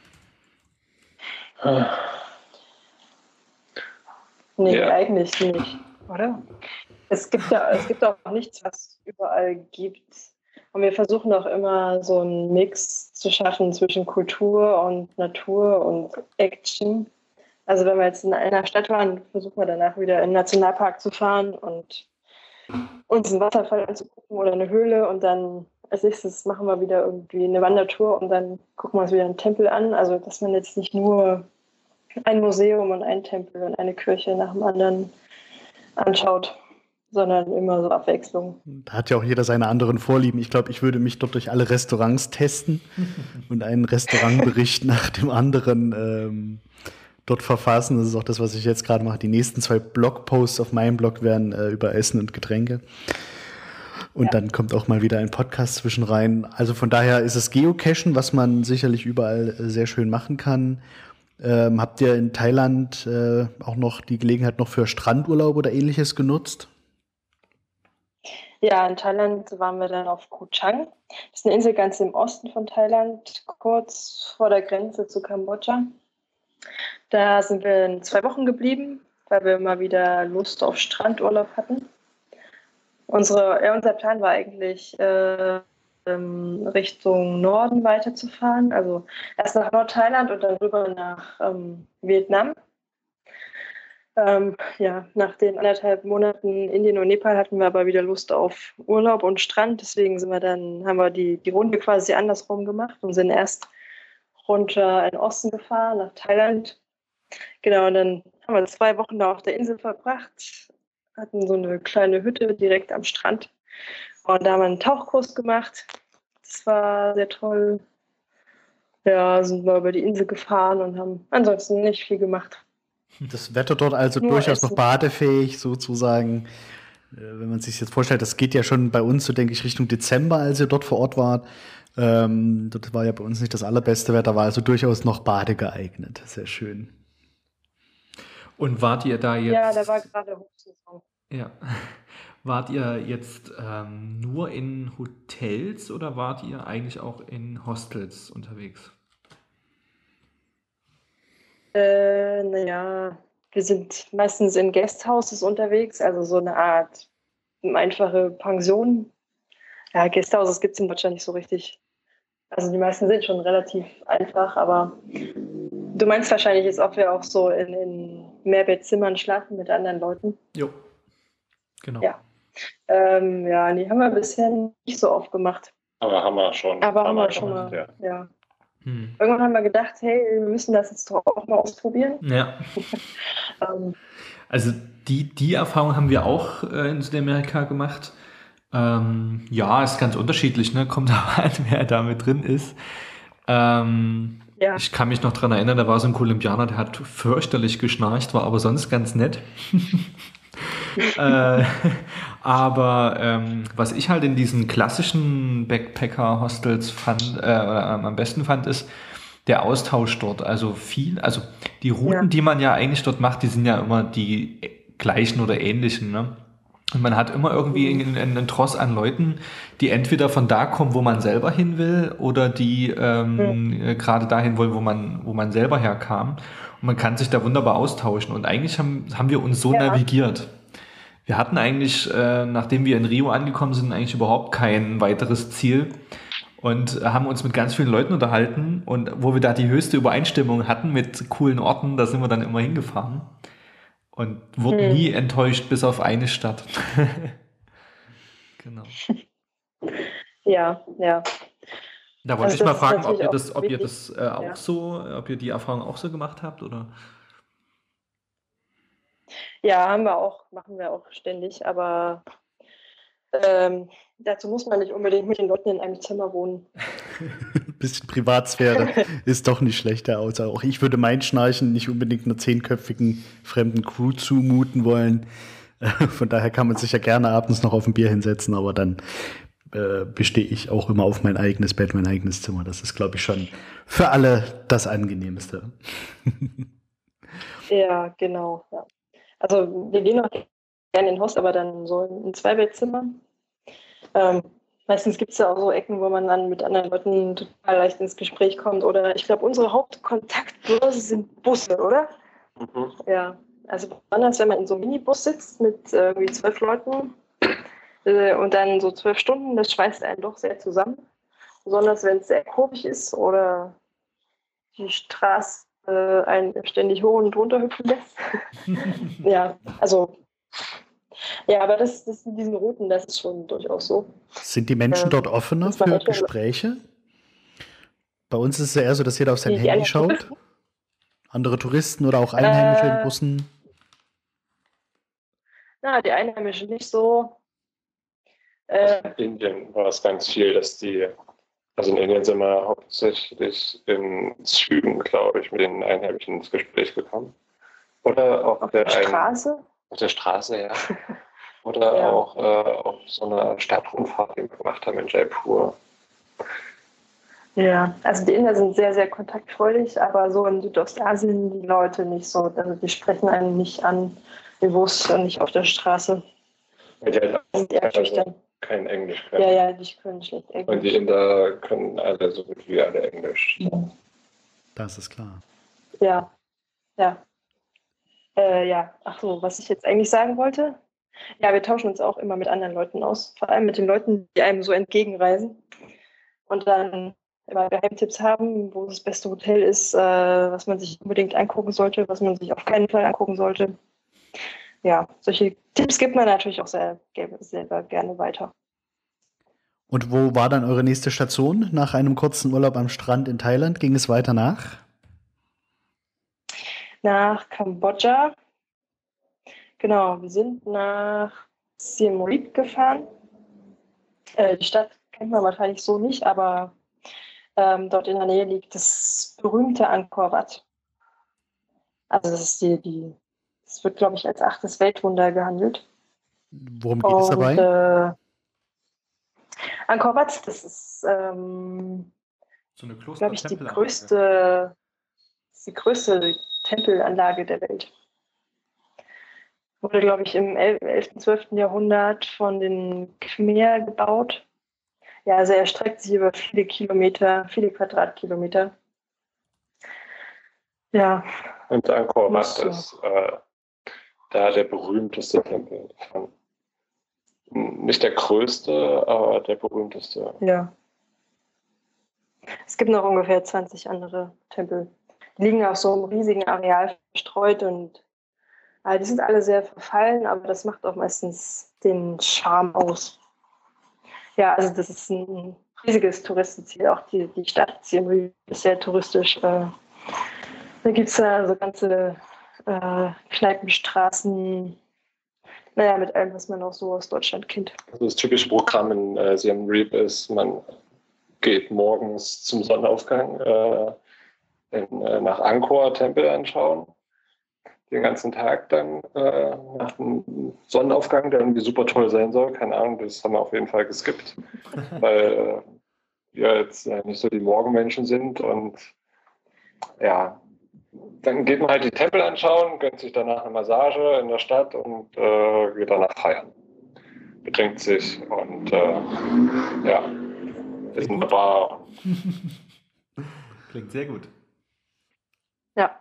Nee, ja. Eigentlich nicht, oder? Es gibt ja, es gibt auch nichts, was es überall gibt. Und wir versuchen auch immer so einen Mix zu schaffen zwischen Kultur und Natur und Action. Also wenn wir jetzt in einer Stadt waren, versuchen wir danach wieder in den Nationalpark zu fahren und uns einen Wasserfall anzugucken oder eine Höhle. Und dann als nächstes machen wir wieder irgendwie eine Wandertour und dann gucken wir uns wieder einen Tempel an. Also dass man jetzt nicht nur ein Museum und einen Tempel und eine Kirche nach dem anderen anschaut, sondern immer so Abwechslung. Da hat ja auch jeder seine anderen Vorlieben. Ich glaube, ich würde mich dort durch alle Restaurants testen und einen Restaurantbericht nach dem anderen ähm, dort verfassen. Das ist auch das, was ich jetzt gerade mache. Die nächsten zwei Blogposts auf meinem Blog werden äh, über Essen und Getränke. Und ja. Dann kommt auch mal wieder ein Podcast zwischen rein. Also von daher ist es Geocachen, was man sicherlich überall äh, sehr schön machen kann. Ähm, habt ihr in Thailand äh, auch noch die Gelegenheit noch für Strandurlaub oder Ähnliches genutzt? Ja, in Thailand waren wir dann auf Koh Chang. Das ist eine Insel ganz im Osten von Thailand, kurz vor der Grenze zu Kambodscha. Da sind wir zwei Wochen geblieben, weil wir mal wieder Lust auf Strandurlaub hatten. Unsere, ja, unser Plan war eigentlich, äh, ähm, Richtung Norden weiterzufahren. Also erst nach Nordthailand und dann rüber nach ähm, Vietnam. Ähm, ja, nach den anderthalb Monaten Indien und Nepal hatten wir aber wieder Lust auf Urlaub und Strand. Deswegen sind wir dann, haben wir die, die Runde quasi andersrum gemacht und sind erst runter in den Osten gefahren, nach Thailand. Genau, und dann haben wir zwei Wochen da auf der Insel verbracht, hatten so eine kleine Hütte direkt am Strand. Und da haben wir einen Tauchkurs gemacht. Das war sehr toll. Ja, sind wir über die Insel gefahren und haben ansonsten nicht viel gemacht. Das Wetter dort also Nur durchaus essen. Noch badefähig sozusagen. Wenn man sich jetzt vorstellt, das geht ja schon bei uns, so denke ich, Richtung Dezember, als ihr dort vor Ort wart. Ähm, dort war ja bei uns nicht das allerbeste Wetter, war also durchaus noch badegeeignet. Sehr schön. Und wart ihr da jetzt... Ja, da war gerade Hochsaison. Ja. Wart ihr jetzt ähm, nur in Hotels oder wart ihr eigentlich auch in Hostels unterwegs? Äh, naja, wir sind meistens in Guesthouses unterwegs, also so eine Art einfache Pension. Ja, Guesthouses gibt es in Deutschland nicht so richtig. Also die meisten sind schon relativ einfach, aber du meinst wahrscheinlich jetzt, ob wir auch so in, in Mehrbettzimmern schlafen mit anderen Leuten? Jo, genau. Ja, ähm, ja, die haben wir bisher nicht so oft gemacht. Aber haben wir schon. Aber haben wir schon mal, ja. ja. Hm. Irgendwann haben wir gedacht, hey, wir müssen das jetzt doch auch mal ausprobieren. Ja. ähm, also die, die Erfahrung haben wir auch äh, in Südamerika gemacht. Ähm, ja, ist ganz unterschiedlich, ne? Kommt aber an, wer da mit drin ist. Ähm, ja. Ich kann mich noch dran erinnern, da war so ein Kolumbianer, der hat fürchterlich geschnarcht, war aber sonst ganz nett. äh, aber ähm, was ich halt in diesen klassischen Backpacker-Hostels fand, äh, am besten fand, ist der Austausch dort. Also viel, also die Routen, ja. die man ja eigentlich dort macht, die sind ja immer die gleichen oder ähnlichen, ne? Und man hat immer irgendwie einen, einen Tross an Leuten, die entweder von da kommen, wo man selber hin will, oder die ähm, ja. gerade dahin wollen, wo man, wo man selber herkam. Und man kann sich da wunderbar austauschen. Und eigentlich haben, haben wir uns so ja. navigiert. Wir hatten eigentlich, äh, nachdem wir in Rio angekommen sind, eigentlich überhaupt kein weiteres Ziel. Und haben uns mit ganz vielen Leuten unterhalten. Und wo wir da die höchste Übereinstimmung hatten mit coolen Orten, da sind wir dann immer hingefahren. und wurde Hm. nie enttäuscht, bis auf eine Stadt. Genau. Ja, ja. Da wollte Also ich mal das ist fragen, ob natürlich ihr auch das, ob ihr wichtig. das äh, auch Ja. so, ob ihr die Erfahrung auch so gemacht habt, oder? Ja, haben wir auch, machen wir auch ständig, aber ähm, dazu muss man nicht unbedingt mit den Leuten in einem Zimmer wohnen. Ein bisschen Privatsphäre ist doch nicht schlechter. Also auch ich würde mein Schnarchen nicht unbedingt einer zehnköpfigen fremden Crew zumuten wollen. Äh, Von daher kann man sich ja gerne abends noch auf ein Bier hinsetzen, aber dann äh, bestehe ich auch immer auf mein eigenes Bett, mein eigenes Zimmer. Das ist, glaube ich, schon für alle das Angenehmste. Ja, genau. Ja. Also wir gehen auch gerne in Haus, aber dann so in Zweibettzimmer. Ähm, meistens gibt es ja auch so Ecken, wo man dann mit anderen Leuten total leicht ins Gespräch kommt. Oder ich glaube, unsere Hauptkontaktbörse sind Busse, oder? Mhm. Ja. Also besonders, wenn man in so einem Minibus sitzt mit äh, irgendwie zwölf Leuten äh, und dann so zwölf Stunden, das schweißt einen doch sehr zusammen. Besonders wenn es sehr kurvig ist oder die Straße äh, einen ständig hoch und runter hüpfen lässt. Ja, also, ja, aber das, das in diesen Routen, das ist schon durchaus so. Sind die Menschen dort Ähm, offener dass man für manchmal Gespräche? Bei uns ist es ja eher so, dass jeder auf sein die, die Handy anderen schaut. Touristen, Andere Touristen oder auch Einheimische in äh, Bussen. na, die Einheimischen nicht so. Äh, In Indien war es ganz viel, dass die, also in Indien sind wir hauptsächlich in Zügen, glaube ich, mit den Einheimischen ins Gespräch gekommen. Oder auf, auf der, der einen, Straße. auf der Straße, ja. Oder Ja. auch äh, auf so einer Stadtrundfahrt, die wir gemacht haben in Jaipur. Ja, also die Inder sind sehr, sehr kontaktfreudig, aber so in Südostasien die Leute nicht so. Also die sprechen einen nicht an im Bus und nicht auf der Straße. Weil die halt Die sind eher also schüchtern. kein Englisch können. Ja, ja, die können schlecht Und die Englisch. Inder können alle so gut wie alle Englisch. Das ist klar. Ja, ja. Äh, ja, ach so, was ich jetzt eigentlich sagen wollte. Ja, wir tauschen uns auch immer mit anderen Leuten aus, vor allem mit den Leuten, die einem so entgegenreisen und dann immer Geheimtipps haben, wo das beste Hotel ist, äh, was man sich unbedingt angucken sollte, was man sich auf keinen Fall angucken sollte. Ja, solche Tipps gibt man natürlich auch sehr, selber gerne weiter. Und wo war dann eure nächste Station nach einem kurzen Urlaub am Strand in Thailand? Ging es weiter nach? Nach Kambodscha. Genau, wir sind nach Siem Reap gefahren. Äh, die Stadt kennt man wahrscheinlich so nicht, aber ähm, dort in der Nähe liegt das berühmte Angkor Wat. Also das ist die, die, das wird, glaube ich, als achtes Weltwunder gehandelt. Worum geht es Und dabei? äh, Angkor Wat, das ist, ähm, So eine glaube ich, die Kloster-Tempelanlage. größte, die größte Tempelanlage der Welt. Wurde, glaube ich, im elften, zwölften Jahrhundert von den Khmer gebaut. Ja, also er streckt sich über viele Kilometer, viele Quadratkilometer. Ja. Und Angkor Wat Musst du. ist äh, da der berühmteste Tempel davon. Nicht der größte, aber der berühmteste. Ja. Es gibt noch ungefähr zwanzig andere Tempel. Die liegen auf so einem riesigen Areal verstreut und äh, die sind alle sehr verfallen, aber das macht auch meistens den Charme aus. Ja, also das ist ein riesiges Touristenziel. Auch die, die Stadt Siem Reap ist sehr touristisch. Äh, da gibt es ja so ganze äh, Kneipenstraßen, naja, mit allem, was man auch so aus Deutschland kennt. Also das typische Programm in äh, Siem Reap ist, man geht morgens zum Sonnenaufgang äh, in, äh, nach Angkor Tempel anschauen. Den ganzen Tag dann äh, nach dem Sonnenaufgang, der irgendwie super toll sein soll. Keine Ahnung, das haben wir auf jeden Fall geskippt, weil äh, wir jetzt äh, nicht so die Morgenmenschen sind. Und ja, dann geht man halt die Tempel anschauen, gönnt sich danach eine Massage in der Stadt und äh, geht danach feiern. Betrinkt sich und äh, ja, ist in der Bar. Klingt sehr gut. Ja.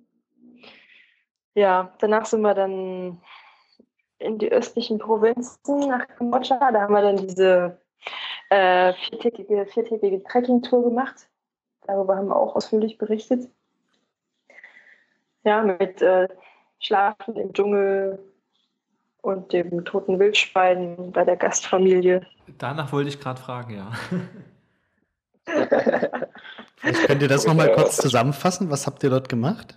Ja, danach sind wir dann in die östlichen Provinzen nach Kambodscha. Da haben wir dann diese äh, viertägige, viertägige Trekking-Tour gemacht. Darüber haben wir auch ausführlich berichtet. Ja, mit äh, Schlafen im Dschungel und dem toten Wildschwein bei der Gastfamilie. Danach wollte ich gerade fragen, ja. Vielleicht könnt ihr das nochmal kurz zusammenfassen. Was habt ihr dort gemacht?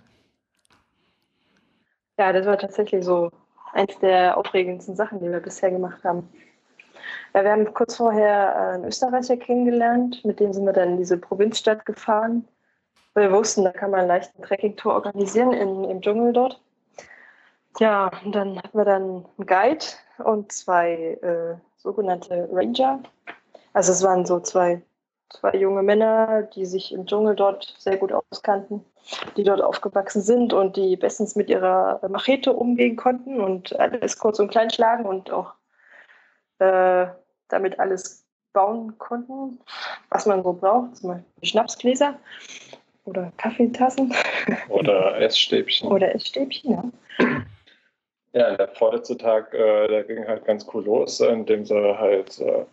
Ja, das war tatsächlich so eins der aufregendsten Sachen, die wir bisher gemacht haben. Ja, wir haben kurz vorher einen Österreicher kennengelernt, mit dem sind wir dann in diese Provinzstadt gefahren. Wir wussten, da kann man einen leichten Trekkingtour organisieren in, im Dschungel dort. Ja, und dann hatten wir dann einen Guide und zwei äh, sogenannte Ranger. Also es waren so zwei, zwei junge Männer, die sich im Dschungel dort sehr gut auskannten, die dort aufgewachsen sind und die bestens mit ihrer Machete umgehen konnten und alles kurz und klein schlagen und auch äh, damit alles bauen konnten, was man so braucht, zum Beispiel Schnapsgläser oder Kaffeetassen. Oder Essstäbchen. Oder Essstäbchen, ja. Ja, der vorletzte Tag, äh, der ging halt ganz cool los, indem sie halt äh,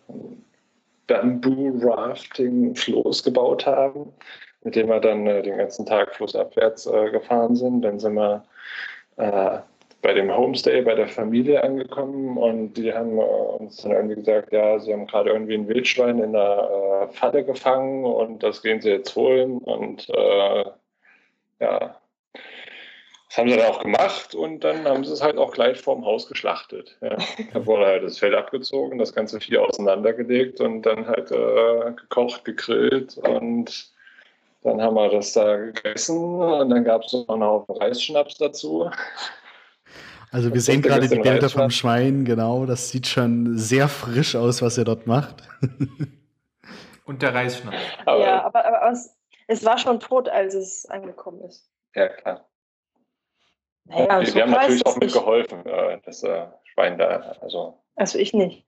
Bamboo-Rafting-Floß gebaut haben, mit dem wir dann äh, den ganzen Tag flussabwärts äh, gefahren sind. Dann sind wir äh, bei dem Homestay bei der Familie angekommen und die haben äh, uns dann irgendwie gesagt, ja, sie haben gerade irgendwie ein Wildschwein in einer äh, Falle gefangen und das gehen sie jetzt holen und äh, ja, das haben sie dann auch gemacht und dann haben sie es halt auch gleich vorm Haus geschlachtet. Ja. Da wurde halt das Fell abgezogen, das ganze Vieh auseinandergelegt und dann halt äh, gekocht, gegrillt und dann haben wir das da gegessen und dann gab es noch einen Haufen Reisschnaps dazu. Also wir sehen gerade die Bilder vom Schwein, genau, das sieht schon sehr frisch aus, was ihr dort macht. Und der Reisschnaps. Aber, ja, aber, aber es, es war schon tot, als es angekommen ist. Ja, klar. Naja, wir, so wir haben natürlich auch nicht. mitgeholfen, äh, das äh, Schwein da. Also, also ich nicht.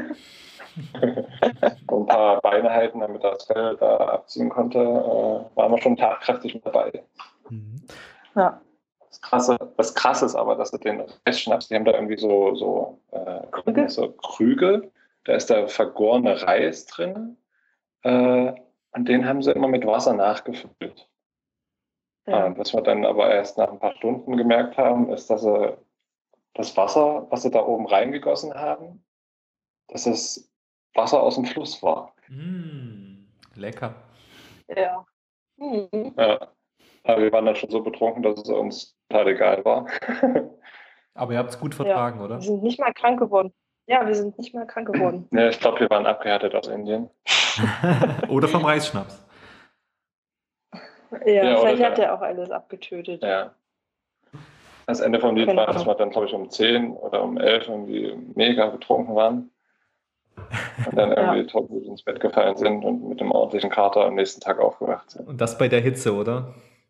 ein paar Beine halten, damit das Fell da abziehen konnte, äh, waren wir schon tatkräftig mit dabei. Mhm. Ja. Das Krasse, das Krasse ist aber, dass du den Reisschnaps, die haben da irgendwie so, so, äh, Krüge? so Krüge, da ist der vergorene Reis drin äh, und den haben sie immer mit Wasser nachgefüllt. Ja. Äh, was wir dann aber erst nach ein paar Stunden gemerkt haben, ist, dass sie das Wasser, was sie da oben reingegossen haben, dass es Wasser aus dem Fluss war. Mm, lecker. Ja. Mhm. Ja. Aber wir waren dann schon so betrunken, dass es uns total egal war. Aber ihr habt es gut vertragen, ja. oder? Wir sind nicht mal krank geworden. Ja, wir sind nicht mal krank geworden. Ja, ich glaube, wir waren abgehärtet aus Indien. Oder vom Reisschnaps. Ja, ja vielleicht oder, hat er auch alles abgetötet. Ja. Das Ende vom Lied genau. war, dass wir dann, glaube ich, um zehn oder um elf irgendwie mega betrunken waren. Und dann irgendwie ja. tot ins Bett gefallen sind und mit einem ordentlichen Kater am nächsten Tag aufgewacht sind. Und das bei der Hitze, oder?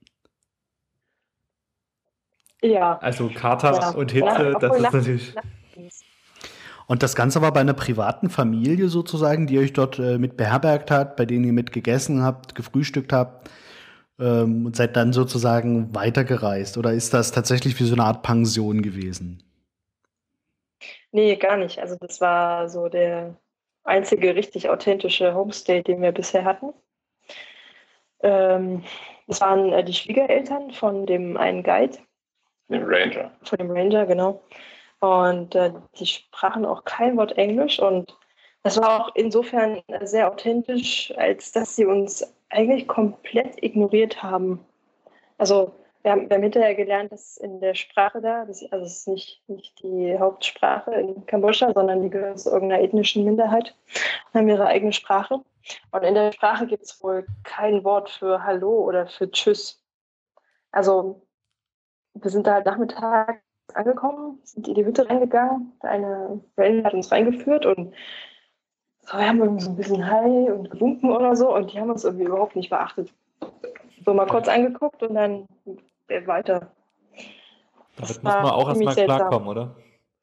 Ja. Also Kater ja. und Hitze, ja, das ist nach, natürlich... Nach und das Ganze war bei einer privaten Familie sozusagen, die euch dort äh, mit beherbergt hat, bei denen ihr mit gegessen habt, gefrühstückt habt ähm, und seid dann sozusagen weitergereist? Oder ist das tatsächlich wie so eine Art Pension gewesen? Nee, gar nicht. Also das war so der einzige richtig authentische Homestay, den wir bisher hatten. Ähm, das waren äh, die Schwiegereltern von dem einen Guide. Dem Ranger. Von dem Ranger, genau. Und äh, die sprachen auch kein Wort Englisch und das war auch insofern sehr authentisch, als dass sie uns eigentlich komplett ignoriert haben. Also wir haben, wir haben hinterher gelernt, dass in der Sprache da, das, also es ist nicht, nicht die Hauptsprache in Kambodscha, sondern die gehören zu irgendeiner ethnischen Minderheit und haben ihre eigene Sprache. Und in der Sprache gibt es wohl kein Wort für Hallo oder für Tschüss. Also wir sind da halt nachmittags angekommen, sind in die Hütte reingegangen, eine Ranger hat uns reingeführt und so, wir haben irgendwie so ein bisschen Hi und gewunken oder so und die haben uns irgendwie überhaupt nicht beachtet. So mal kurz angeguckt und dann weiter. Damit muss man auch erstmal klarkommen, oder?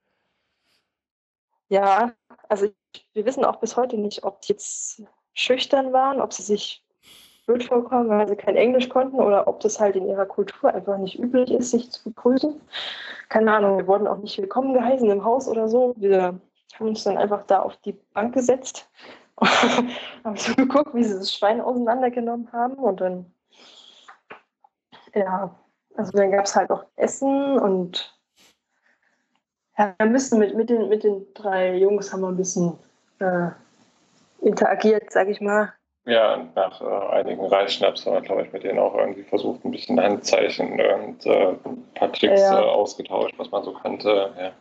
Ja, also wir wissen auch bis heute nicht, ob die jetzt schüchtern waren, ob sie sich blöd vorkommen, weil sie kein Englisch konnten oder ob das halt in ihrer Kultur einfach nicht üblich ist, sich zu begrüßen. Keine Ahnung, wir wurden auch nicht willkommen geheißen im Haus oder so. Wir haben uns dann einfach da auf die Bank gesetzt und haben so geguckt, wie sie das Schwein auseinandergenommen haben und dann ja, Also dann gab es halt auch Essen und ja, wir müssen mit, mit, den, mit den drei Jungs haben wir ein bisschen äh, interagiert, sag ich mal. Ja, und nach äh, einigen Reisschnaps haben wir, glaube ich, mit denen auch irgendwie versucht, ein bisschen Handzeichen und äh, ein paar Tricks Ja. äh, ausgetauscht, was man so kannte. Ja.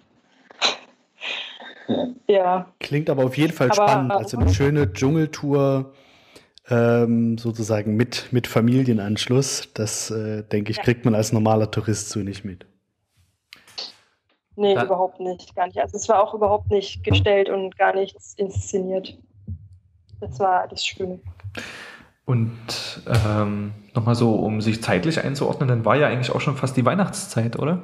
Ja. Klingt aber auf jeden Fall Aber- spannend. Also eine schöne Dschungeltour ähm, sozusagen mit, mit Familienanschluss. Das, äh, denke ich, Ja. kriegt man als normaler Tourist so nicht mit. Nee, Da- überhaupt nicht, gar nicht. Also es war auch überhaupt nicht gestellt und gar nichts inszeniert. Das war das Schöne. Und ähm, nochmal so, um sich zeitlich einzuordnen, dann war ja eigentlich auch schon fast die Weihnachtszeit, oder?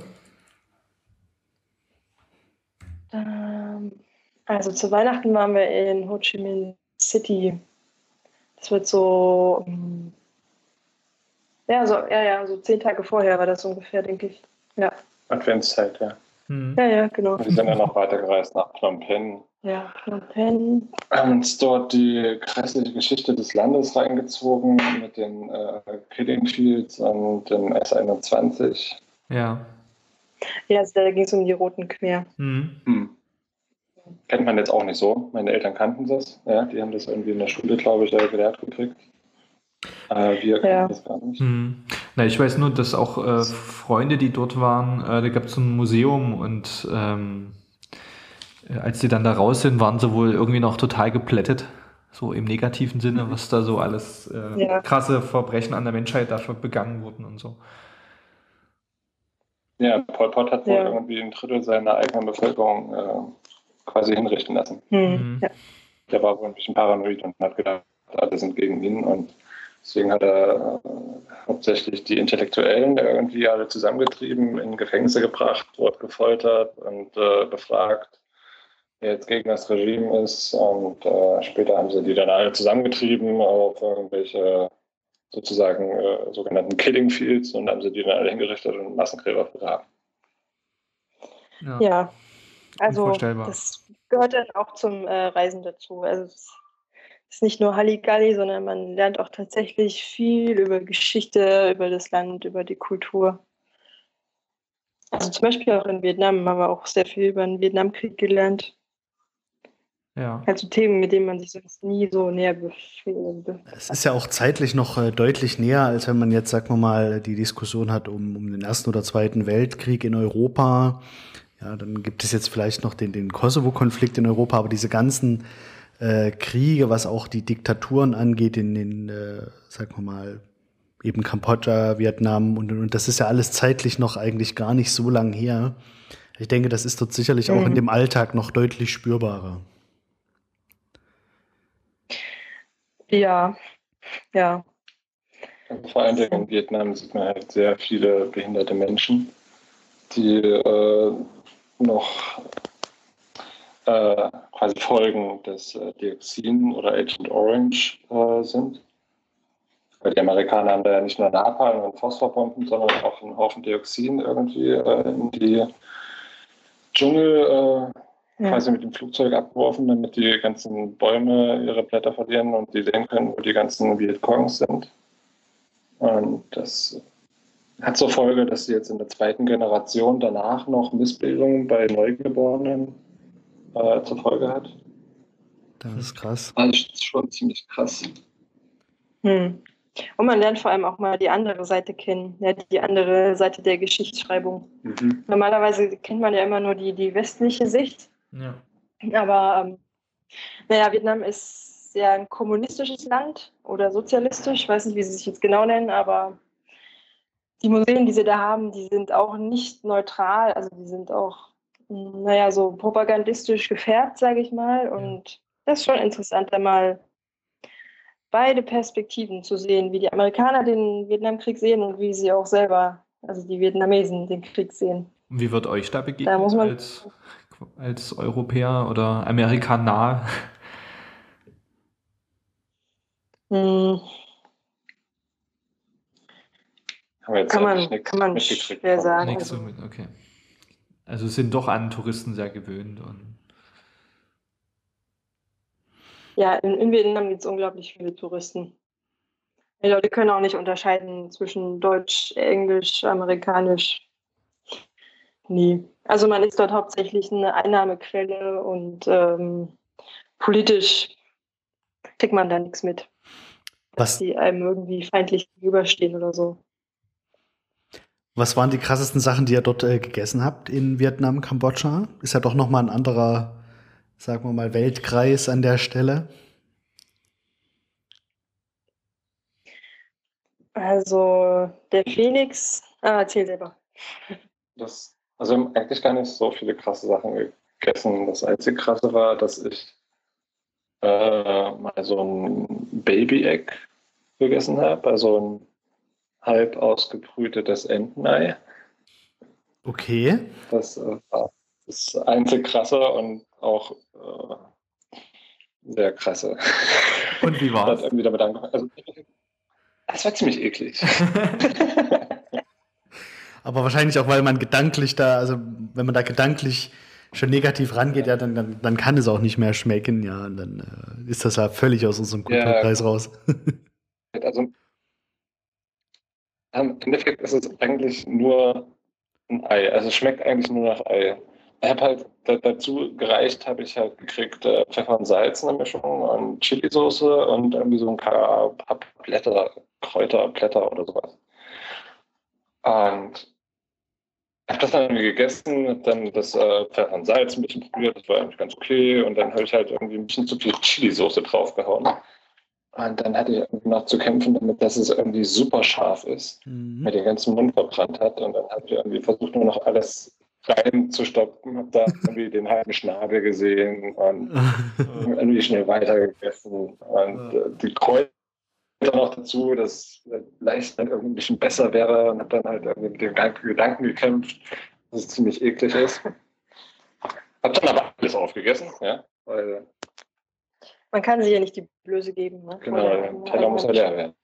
Ähm, also zu Weihnachten waren wir in Ho Chi Minh City. Das wird so, ähm, ja, so, ja, ja, so zehn Tage vorher war das ungefähr, denke ich. Ja, Adventszeit, ja. Hm. ja, ja, genau. Und wir sind dann noch weitergereist nach Phnom Penh. Ja, Phnom Penh. Haben uns dort die grässliche Geschichte des Landes reingezogen mit den äh, Killing Fields und dem S einundzwanzig. Ja. Ja, also da ging es um die Roten Khmer. Hm. Hm. Kennt man jetzt auch nicht so. Meine Eltern kannten das. Ja, die haben das irgendwie in der Schule, glaube ich, äh, gelehrt gekriegt. Äh, wir kannten Ja. das gar nicht. Hm. Na, ich weiß nur, dass auch äh, Freunde, die dort waren, äh, da gab es so ein Museum und ähm, äh, als die dann da raus sind, waren sie wohl irgendwie noch total geplättet. So im negativen Sinne, was da so alles äh, Ja. krasse Verbrechen an der Menschheit dafür begangen wurden und so. Ja, Pol Pot hat wohl Ja. irgendwie ein Drittel seiner eigenen Bevölkerung äh, quasi hinrichten lassen. Hm. Mhm. Ja. Der war wohl ein bisschen paranoid und hat gedacht, alle sind gegen ihn. Und deswegen hat er äh, hauptsächlich die Intellektuellen irgendwie alle zusammengetrieben, in Gefängnisse gebracht, dort gefoltert und äh, befragt, wer jetzt gegen das Regime ist. Und äh, später haben sie die dann alle zusammengetrieben auf irgendwelche sozusagen äh, sogenannten Killing Fields und haben sie die dann alle hingerichtet und Massengräber begraben. Ja. Ja, also Unvorstellbar. das gehört dann auch zum äh, Reisen dazu. Also es ist nicht nur Halligalli, sondern man lernt auch tatsächlich viel über Geschichte, über das Land, über die Kultur. Also zum Beispiel auch in Vietnam haben wir auch sehr viel über den Vietnamkrieg gelernt. Ja. Also Themen, mit denen man sich sonst nie so näher befasst. Es ist ja auch zeitlich noch äh, deutlich näher, als wenn man jetzt, sagen wir mal, die Diskussion hat um, um den Ersten oder Zweiten Weltkrieg in Europa. Ja, dann gibt es jetzt vielleicht noch den, den Kosovo-Konflikt in Europa, aber diese ganzen äh, Kriege, was auch die Diktaturen angeht, in den, äh, sagen wir mal, eben Kambodscha, Vietnam und, und das ist ja alles zeitlich noch eigentlich gar nicht so lang her. Ich denke, das ist dort sicherlich auch in dem Alltag noch deutlich spürbarer. Ja, ja. Und vor allen Dingen in Vietnam sieht man halt sehr viele behinderte Menschen, die äh, noch äh, quasi Folgen des äh, Dioxin oder Agent Orange äh, sind. Weil die Amerikaner haben da ja nicht nur Napalm und Phosphorbomben, sondern auch einen Haufen Dioxin irgendwie äh, in die Dschungel äh, Ja. quasi mit dem Flugzeug abgeworfen, damit die ganzen Bäume ihre Blätter verlieren und die sehen können, wo die ganzen Vietcongs sind. Und das hat zur Folge, dass sie jetzt in der zweiten Generation danach noch Missbildungen bei Neugeborenen äh, zur Folge hat. Das ist krass. Also das ist schon ziemlich krass. Hm. Und man lernt vor allem auch mal die andere Seite kennen, ja, die andere Seite der Geschichtsschreibung. Mhm. Normalerweise kennt man ja immer nur die, die westliche Sicht, Ja. aber ähm, naja, Vietnam ist ja ein kommunistisches Land oder sozialistisch, ich weiß nicht, wie sie sich jetzt genau nennen, aber die Museen, die sie da haben, die sind auch nicht neutral, also die sind auch, mh, naja, so propagandistisch gefärbt, sage ich mal. Und das ist schon interessant, da mal beide Perspektiven zu sehen, wie die Amerikaner den Vietnamkrieg sehen und wie sie auch selber, also die Vietnamesen, den Krieg sehen. Und wie wird euch da Da begegnet muss man- als, als Europäer oder Amerikaner? Hm, Haben wir jetzt Kann man- eigentlich nichts kann man mitgekriegt schwer von. sagen. Nichts so also- mit, okay. Also sind doch an Touristen sehr gewöhnt und ja, in, in Vietnam gibt es unglaublich viele Touristen. Die Leute können auch nicht unterscheiden zwischen Deutsch, Englisch, Amerikanisch. Nie. Also man ist dort hauptsächlich eine Einnahmequelle und ähm, politisch kriegt man da nichts mit, dass Was, die einem irgendwie feindlich gegenüberstehen oder so. was waren die krassesten Sachen, die ihr dort äh, gegessen habt in Vietnam, Kambodscha? Ist ja doch noch mal ein anderer, sagen wir mal, Weltkreis an der Stelle. Also der Phoenix, ah, erzähl selber. Das, also wir haben eigentlich gar nicht so viele krasse Sachen gegessen. Das einzige krasse war, dass ich äh, mal so ein Baby-Egg gegessen habe, also ein halb ausgebrütetes Entenei. Okay. Das äh, war das einzige krasse und auch äh, sehr krasse. Und wie Hat war's? irgendwie damit angefangen. Also, das war ziemlich eklig. Aber wahrscheinlich auch, weil man gedanklich da, also wenn man da gedanklich schon negativ rangeht, ja, dann, dann, dann kann es auch nicht mehr schmecken, ja, und dann äh, ist das ja völlig aus unserem Kulturkreis Ja. raus. Also im Endeffekt ist es eigentlich nur ein Ei. Also es schmeckt eigentlich nur nach Ei. Ich habe halt da, dazu gereicht, habe ich halt gekriegt äh, Pfeffer und Salz in der Mischung und Chilisauce und irgendwie so ein paar, paar Blätter, Kräuterblätter oder sowas. Und habe das dann irgendwie gegessen, habe dann das äh, Pfeffer und Salz ein bisschen probiert, das war eigentlich ganz okay. Und dann habe ich halt irgendwie ein bisschen zu viel Chilisauce draufgehauen. Und dann hatte ich irgendwie noch zu kämpfen damit, dass es irgendwie super scharf ist, Mhm. mir den ganzen Mund verbrannt hat. Und dann habe ich irgendwie versucht, nur noch alles reinzustoppen, habe da irgendwie den halben Schnabel gesehen und irgendwie schnell weitergegessen. Und äh, die Kräuter noch dazu, dass äh, leicht dann irgendwie ein bisschen besser wäre, und habe dann halt irgendwie mit dem Gedanken gekämpft, dass es ziemlich eklig ist. Habe dann aber alles aufgegessen, ja, weil Man kann sich ja nicht die Blöße geben. Ne? genau, der Teller muss ja leer werden.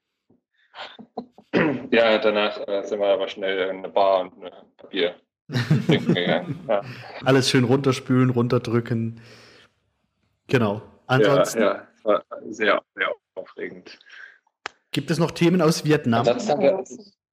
Ja, danach äh, sind wir aber schnell in eine Bar und ein Papier trinken gegangen. Ja. Alles schön runterspülen, runterdrücken. Genau. Ansonsten, Ja, ja, es war sehr, sehr aufregend. gibt es noch Themen aus Vietnam? Ansonsten haben wir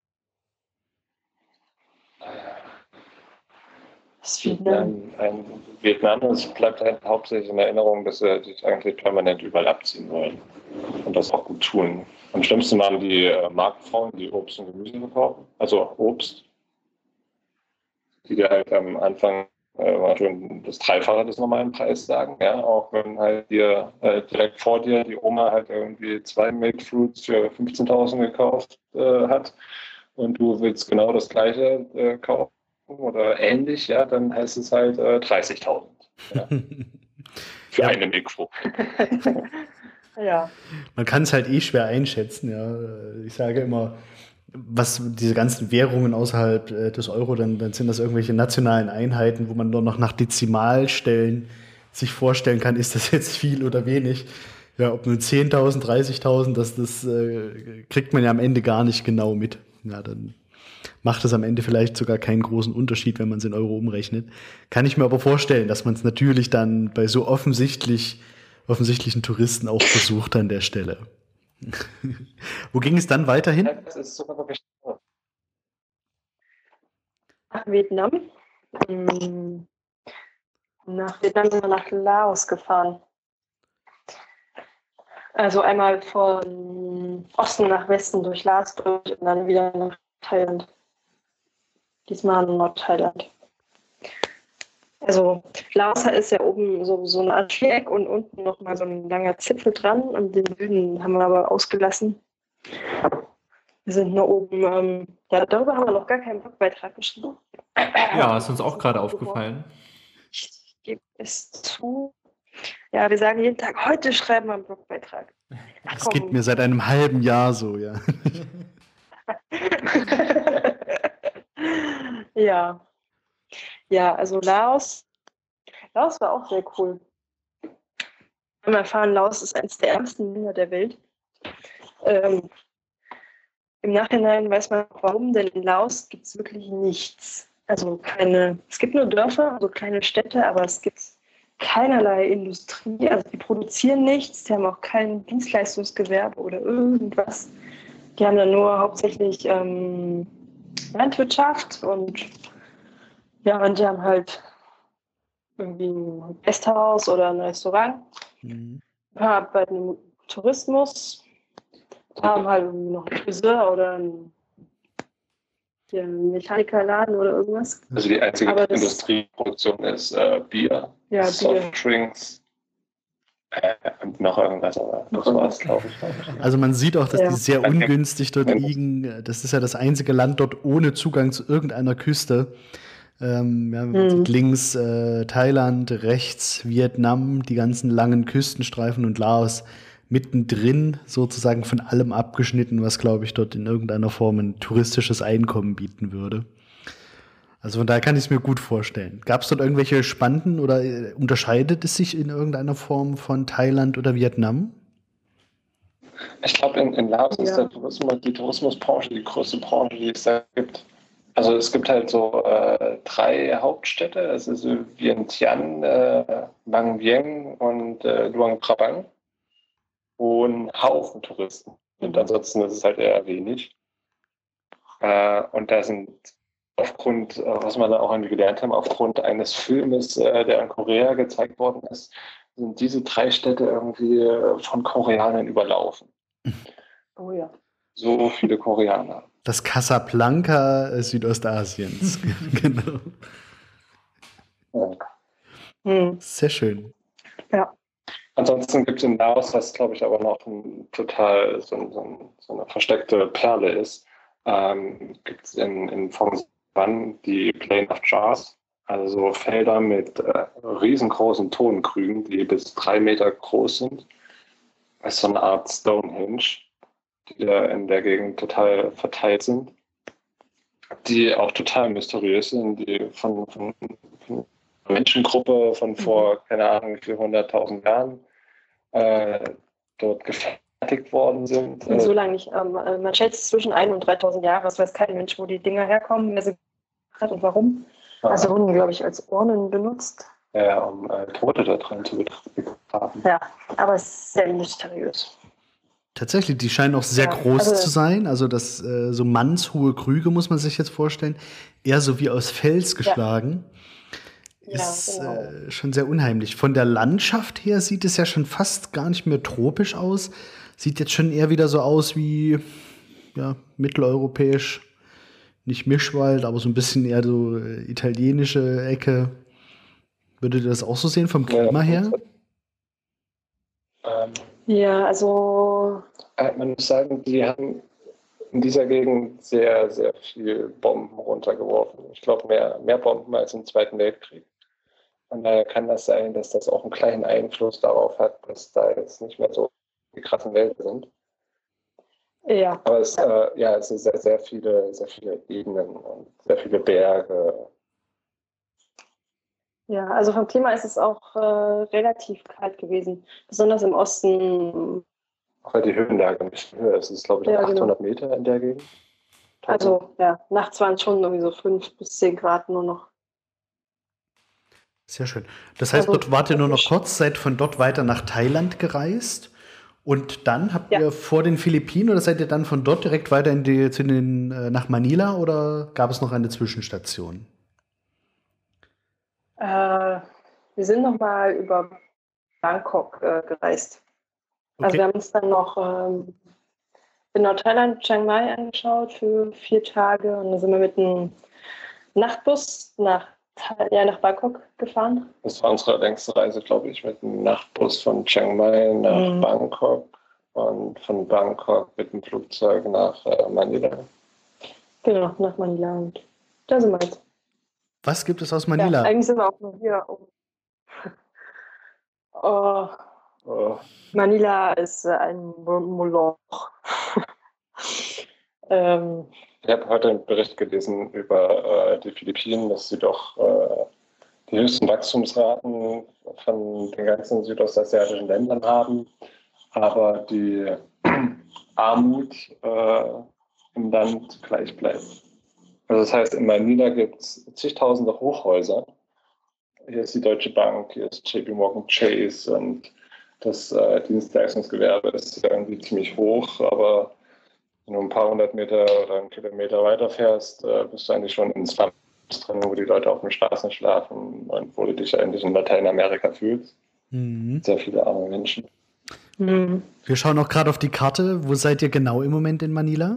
Das Vietnam. Vietnam, ein Vietnam, es bleibt halt hauptsächlich in Erinnerung, dass sie sich eigentlich permanent überall abziehen wollen und das auch gut tun. Am schlimmsten waren die äh, Marktfrauen, die Obst und Gemüse verkaufen, also Obst, die dir halt am Anfang äh, mal schon das Dreifache des normalen Preises sagen, ja, auch wenn halt dir äh, direkt vor dir die Oma halt irgendwie zwei Milk Fruits für fünfzehntausend gekauft äh, hat und du willst genau das gleiche äh, kaufen oder ähnlich, ja, dann heißt es halt äh, dreißigtausend. Ja, für Ja. eine Mikro. Ja. Man kann es halt eh schwer einschätzen, ja. Ich sage immer, was diese ganzen Währungen außerhalb äh, des Euro, dann, dann sind das irgendwelche nationalen Einheiten, wo man nur noch nach Dezimalstellen sich vorstellen kann, ist das jetzt viel oder wenig. Ja, ob nun zehntausend, dreißigtausend, das, das äh, kriegt man ja am Ende gar nicht genau mit. Ja, dann macht es am Ende vielleicht sogar keinen großen Unterschied, wenn man es in Euro umrechnet. Kann ich mir aber vorstellen, dass man es natürlich dann bei so offensichtlich, offensichtlichen Touristen auch versucht an der Stelle. Wo ging es dann weiterhin? Das ist sogar wirklich Nach Vietnam. Hm. Nach Vietnam sind wir nach Laos gefahren. Also einmal von Osten nach Westen durch Laos durch und dann wieder nach Thailand. Diesmal Nordthailand. Also Laos ist ja oben so, so eine Art Viereck und unten nochmal so ein langer Zipfel dran und den Süden haben wir aber ausgelassen. Wir sind nur oben, ähm, ja, darüber haben wir noch gar keinen Blogbeitrag geschrieben. Ja, ist uns auch gerade aufgefallen. Ich gebe es zu. Ja, wir sagen jeden Tag, heute schreiben wir einen Blogbeitrag. Ach, Das geht mir seit einem halben Jahr so, ja. ja. Ja, also Laos. Laos war auch sehr cool. Wir haben erfahren, Laos ist eines der ärmsten Länder der Welt. Ähm, Im Nachhinein weiß man auch warum, denn in Laos gibt es wirklich nichts. Also keine, es gibt nur Dörfer, also kleine Städte, aber es gibt keinerlei Industrie. Also die produzieren nichts, die haben auch kein Dienstleistungsgewerbe oder irgendwas. Die haben dann nur hauptsächlich ähm, Landwirtschaft und ja, und die haben halt irgendwie ein Gasthaus oder ein Restaurant. Mhm. Ja, bei dem Tourismus haben halt irgendwie noch einen Friseur oder einen, ja, einen Mechanikerladen oder irgendwas. Also die einzige Aber das- Industrieproduktion ist äh, Bier, Ja, Bier. Softdrinks äh, und noch irgendwas, aber das war's, glaube ich. Also man sieht auch, dass Ja. die sehr ungünstig dort liegen. Das ist ja das einzige Land dort ohne Zugang zu irgendeiner Küste. Ähm, ja, man Mhm. sieht links äh, Thailand, rechts Vietnam, die ganzen langen Küstenstreifen und Laos mittendrin sozusagen von allem abgeschnitten, was, glaube ich, dort in irgendeiner Form ein touristisches Einkommen bieten würde. Also von daher kann ich es mir gut vorstellen. Gab es dort irgendwelche spannenden oder äh, unterscheidet es sich in irgendeiner Form von Thailand oder Vietnam? Ich glaube, in, in Laos ist Ja. der Tourismus, die Tourismusbranche die größte Branche, die es da gibt. Also es gibt halt so äh, drei Hauptstädte, das ist so Vientiane, äh, Mang Vieng und äh, Luang Prabang. Und einen Haufen Touristen. Und ansonsten ist es halt eher wenig. Äh, und da sind aufgrund, äh, was wir da auch irgendwie gelernt haben, aufgrund eines Filmes, äh, der in Korea gezeigt worden ist, sind diese drei Städte irgendwie äh, von Koreanern überlaufen. Oh ja. So viele Koreaner. Das Casablanca äh, Südostasiens. Genau. Ja. Hm. Sehr schön. Ja. Ansonsten gibt es in Laos, was glaube ich aber noch ein, total so, ein, so, ein, so eine versteckte Perle ist, ähm, gibt es in, in Phong Van die Plain of Jars, also so Felder mit äh, riesengroßen Tonkrügen, die bis drei Meter groß sind. Das ist so eine Art Stonehenge, die da in der Gegend total verteilt sind, die auch total mysteriös sind, die von, von, von einer Menschengruppe von vor, mhm. keine Ahnung, wie viel hunderttausend Jahren äh, dort gefertigt worden sind. Und so lange nicht. Ähm, man schätzt zwischen ein und dreitausend Jahre. Es weiß kein Mensch, wo die Dinger herkommen, wer sie hat und warum. Ah. Also wurden, glaube ich, als Urnen benutzt. Ja, um äh, Tote da drin zu begraben. Ja, aber es ist sehr mysteriös. Tatsächlich, die scheinen auch sehr Ja, groß also, zu sein. Also das äh, so mannshohe Krüge muss man sich jetzt vorstellen. Eher so wie aus Fels geschlagen. Ja. Ist ja, genau. äh, schon sehr unheimlich. Von der Landschaft her sieht es ja schon fast gar nicht mehr tropisch aus. Sieht jetzt schon eher wieder so aus wie ja, mitteleuropäisch. Nicht Mischwald, aber so ein bisschen eher so äh, italienische Ecke. Würdet ihr das auch so sehen vom Klima ja, her? Ähm, ja, also äh, man muss sagen, die haben in dieser Gegend sehr, sehr viel Bomben runtergeworfen. Ich glaube, mehr, mehr Bomben als im Zweiten Weltkrieg. Von daher kann das sein, dass das auch einen kleinen Einfluss darauf hat, dass da jetzt nicht mehr so die krassen Welten sind. Ja. Aber es, äh, ja, es sind sehr, sehr viele, sehr viele Ebenen und sehr viele Berge. Ja, also vom Klima ist es auch äh, relativ kalt gewesen. Besonders im Osten. Auch weil die Höhenlage ein bisschen höher ist. Es ist, glaube ich, Ja, achthundert genau. Meter in der Gegend. Also, ja, nachts waren es schon irgendwie so fünf bis zehn Grad nur noch. Sehr schön. Das heißt, Also, dort wart ihr nur noch kurz, seid von dort weiter nach Thailand gereist und dann habt Ja. ihr vor den Philippinen oder seid ihr dann von dort direkt weiter in die, zu den, äh, nach Manila oder gab es noch eine Zwischenstation? Äh, wir sind nochmal über Bangkok äh, gereist. Okay. Also wir haben uns dann noch ähm, in Nordthailand, Chiang Mai angeschaut für vier Tage und dann sind wir mit einem Nachtbus nach, ja, nach Bangkok gefahren. Das war unsere längste Reise, glaube ich, mit einem Nachtbus von Chiang Mai nach Mhm. Bangkok und von Bangkok mit dem Flugzeug nach äh, Manila. Genau, nach Manila und da sind wir jetzt. Was gibt es aus Ja, Manila? eigentlich sind wir auch nur hier. Um. Oh, Oh, Manila ist äh, ein Moloch. ähm, ich habe heute einen Bericht gelesen über äh, die Philippinen, dass sie doch äh, die höchsten Wachstumsraten von den ganzen südostasiatischen Ländern haben, aber die Armut äh, im Land gleich bleibt. Also das heißt, in Manila gibt es zigtausende Hochhäuser. Hier ist die Deutsche Bank, hier ist J P Morgan Chase und das äh, Dienstleistungsgewerbe ist irgendwie ziemlich hoch, aber wenn du ein paar hundert Meter oder einen Kilometer weiterfährst, äh, bist du eigentlich schon in Slums drin, wo die Leute auf den Straßen schlafen und wo du dich eigentlich in Lateinamerika fühlst. Mhm. Sehr viele arme Menschen. Mhm. Wir schauen auch gerade auf die Karte. Wo seid ihr genau im Moment in Manila?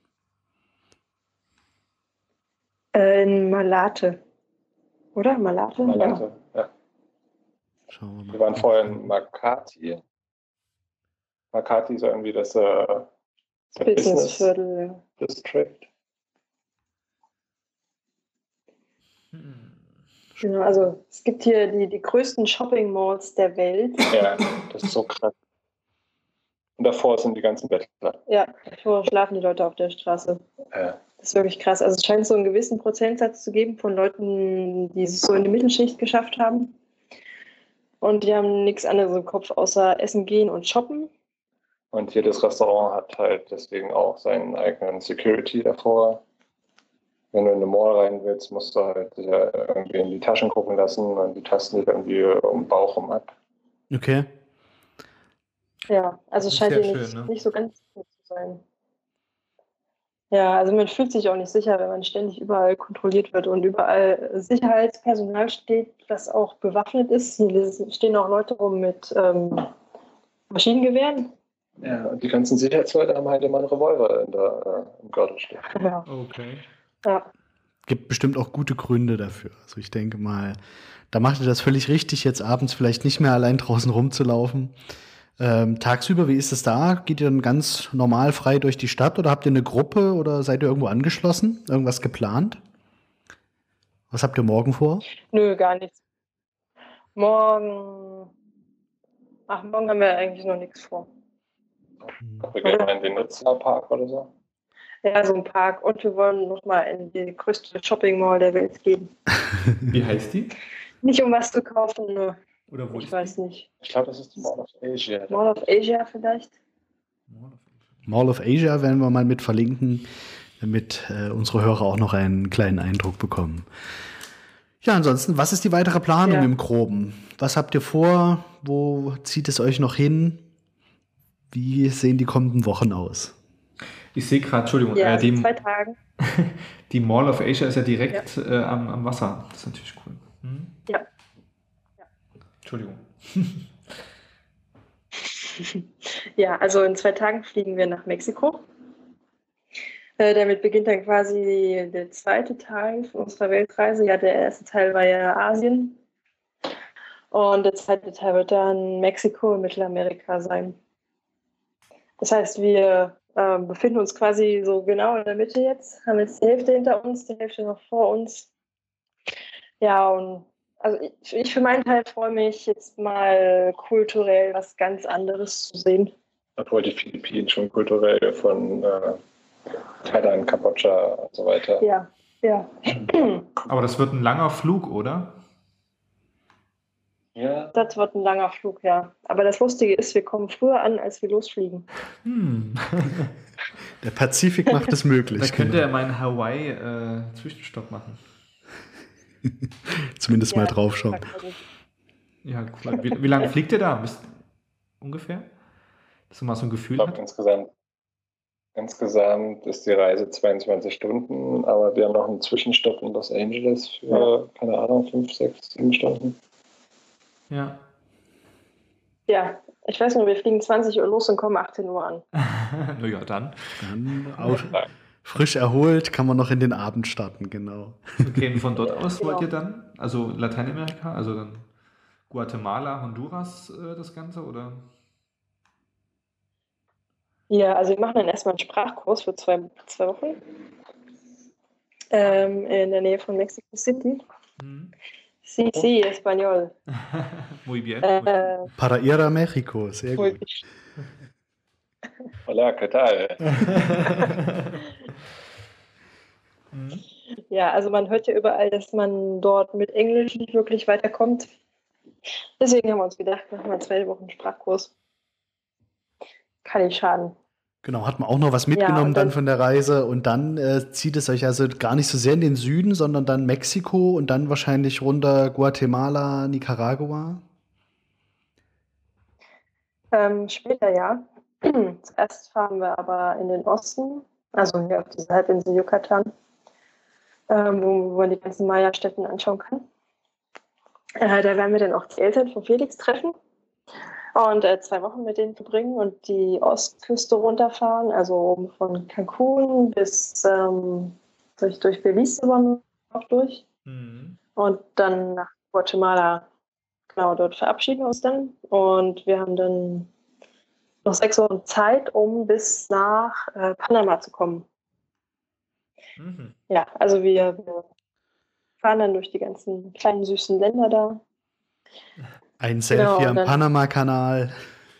Äh, in Malate. Oder? Malate? Malate, ja. ja. Schauen wir mal. Wir waren vorher in Makati. Makati ist irgendwie das, äh, das Business Businessviertel. District. Genau, also es gibt hier die, die größten Shopping Malls der Welt. Ja, das ist so krass. Und davor sind die ganzen Bettler. Ja, davor schlafen die Leute auf der Straße. Ja. Das ist wirklich krass. Also es scheint so einen gewissen Prozentsatz zu geben von Leuten, die es so in die Mittelschicht geschafft haben. Und die haben nichts anderes im Kopf, außer essen gehen und shoppen. Und jedes Restaurant hat halt deswegen auch seinen eigenen Security davor. Wenn du in eine Mall rein willst, musst du halt dich ja irgendwie in die Taschen gucken lassen und die tasten dich irgendwie um den Bauch rum ab. Okay. Ja, also es scheint Sehr hier schön, nicht, ne? nicht so ganz sicher zu sein. Ja, also man fühlt sich auch nicht sicher, wenn man ständig überall kontrolliert wird und überall Sicherheitspersonal steht, das auch bewaffnet ist. Hier stehen auch Leute rum mit ähm, Maschinengewehren. Ja, und die ganzen Sicherheitsleute haben halt immer einen Revolver in der, äh, im Gürtel stehen. Ja. Okay. Ja. Gibt bestimmt auch gute Gründe dafür. Also ich denke mal, da macht ihr das völlig richtig, jetzt abends vielleicht nicht mehr allein draußen rumzulaufen. Ähm, tagsüber, wie ist es da? Geht ihr dann ganz normal frei durch die Stadt oder habt ihr eine Gruppe oder seid ihr irgendwo angeschlossen? Irgendwas geplant? Was habt ihr morgen vor? Nö, gar nichts. Morgen. Ach, morgen haben wir eigentlich noch nichts vor. Wir gehen mal in den Nutzerpark oder so. Ja, so ein Park. Und wir wollen nochmal in die größte Shopping Mall der Welt gehen. Wie heißt die? Nicht um was zu kaufen, nur. Oder wo Ich ist weiß die? nicht. Ich glaube, das ist die Mall of Asia. Mall of Asia vielleicht? Mall of Asia werden wir mal mit verlinken, damit äh, unsere Hörer auch noch einen kleinen Eindruck bekommen. Ja, ansonsten, was ist die weitere Planung Ja. im Groben? Was habt ihr vor? Wo zieht es euch noch hin? Wie sehen die kommenden Wochen aus? Ich sehe gerade, Entschuldigung, Ja, äh, also die, in zwei Tagen. die Mall of Asia ist ja direkt äh, am, am Wasser. Das ist natürlich cool. Hm? Ja. Ja. Entschuldigung. Ja, also in zwei Tagen fliegen wir nach Mexiko. Äh, damit beginnt dann quasi der zweite Teil unserer Weltreise. Ja, der erste Teil war ja Asien. Und der zweite Teil wird dann Mexiko und Mittelamerika sein. Das heißt, wir äh, befinden uns quasi so genau in der Mitte jetzt, haben jetzt die Hälfte hinter uns, die Hälfte noch vor uns. Ja, und also ich, ich für meinen Teil freue mich jetzt mal kulturell was ganz anderes zu sehen. Obwohl die Philippinen schon kulturell von äh, Thailand, Kambodscha und so weiter. Ja, ja. Aber das wird ein langer Flug, oder? Ja, Das wird ein langer Flug, ja. Aber das Lustige ist, wir kommen früher an, als wir losfliegen. Hm. Der Pazifik macht es möglich. Da könnte genau. er meinen Hawaii-Zwischenstopp machen. Zumindest mal Ja, draufschauen. Ja, cool. Wie, wie lange fliegt ihr da? Bis, ungefähr? Dass du mal so ein ich Gefühl glaube hast? insgesamt, insgesamt ist die Reise zweiundzwanzig Stunden, aber wir haben noch einen Zwischenstopp in Los Angeles für, keine Ahnung, fünf, sechs, sieben Stunden. Ja. Ja, ich weiß nur, wir fliegen zwanzig Uhr los und kommen achtzehn Uhr an. Naja, dann. Dann auch frisch erholt kann man noch in den Abend starten, genau. Okay, und von dort aus Genau. wollt ihr dann, also Lateinamerika, also dann Guatemala, Honduras, äh, das Ganze, oder? Ja, also wir machen dann erstmal einen Sprachkurs für zwei, zwei Wochen ähm, in der Nähe von Mexico City. Hm. Sí, sí, Español. Muy bien. Äh, Para ir a México, sehr gut. Hola, ¿qué tal? Hm. Ja, also man hört ja überall, dass man dort mit Englisch nicht wirklich weiterkommt. Deswegen haben wir uns gedacht, machen wir zwei Wochen Sprachkurs. Kann nicht schaden. Genau, hat man auch noch was mitgenommen Ja, und dann dann- von der Reise und dann äh, zieht es euch also gar nicht so sehr in den Süden, sondern dann Mexiko und dann wahrscheinlich runter Guatemala, Nicaragua. Ähm, später ja. Zuerst fahren wir aber in den Osten, also hier auf diese Halbinsel Yucatan, ähm, wo, wo man die ganzen Maya-Stätten anschauen kann. Äh, da werden wir dann auch die Eltern von Felix treffen und äh, zwei Wochen mit denen verbringen und die Ostküste runterfahren, also von Cancun bis ähm, durch, durch Belize wollen wir auch durch. Mhm. Und dann nach Guatemala. Genau, dort verabschieden wir uns dann und wir haben dann noch sechs Wochen Zeit, um bis nach äh, Panama zu kommen. Mhm. Ja, also wir, wir fahren dann durch die ganzen kleinen süßen Länder da. Ein Selfie genau, am Panama-Kanal.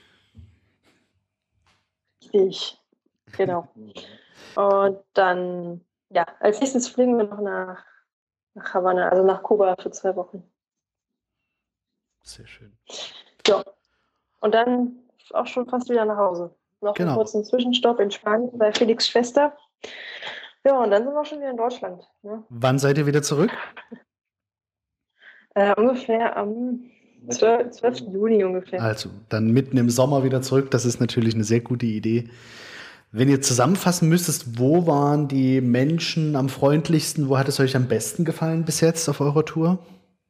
Richtig, genau. Und dann, ja, als nächstes fliegen wir noch nach, nach Havanna, also nach Kuba für zwei Wochen. Sehr schön. Ja, und dann auch schon fast wieder nach Hause. Noch genau. einen kurzen Zwischenstopp in Spanien bei Felix' Schwester. Ja, und dann sind wir schon wieder in Deutschland. Ne? Wann seid ihr wieder zurück? Äh, ungefähr am zwölften Juni ungefähr. Also, dann mitten im Sommer wieder zurück. Das ist natürlich eine sehr gute Idee. Wenn ihr zusammenfassen müsstest, wo waren die Menschen am freundlichsten? Wo hat es euch am besten gefallen bis jetzt auf eurer Tour?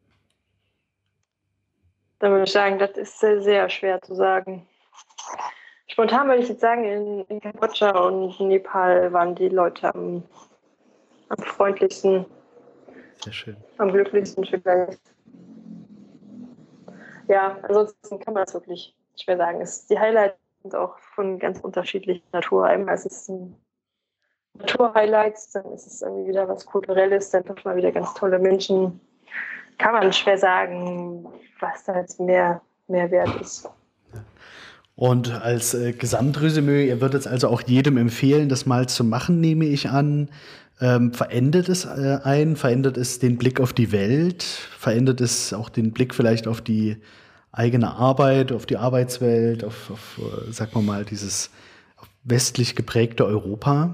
Da würde ich sagen, das ist sehr, sehr schwer zu sagen. Spontan würde ich jetzt sagen, in, in Kambodscha und Nepal waren die Leute am, am freundlichsten. Sehr schön. Am glücklichsten vielleicht. Ja, ansonsten kann man das wirklich schwer sagen. Es, die Highlights sind auch von ganz unterschiedlicher Natur. Einmal ist es ein Naturhighlights, dann ist es irgendwie wieder was Kulturelles, dann trifft man wieder ganz tolle Menschen. Kann man schwer sagen, was da jetzt mehr, mehr wert ist. Und als äh, Gesamtresümee, ihr würdet es also auch jedem empfehlen, das mal zu machen, nehme ich an. Ähm, verändert es äh, einen? Verändert es den Blick auf die Welt? Verändert es auch den Blick vielleicht auf die eigene Arbeit, auf die Arbeitswelt, auf, auf äh, sag mal mal, dieses westlich geprägte Europa?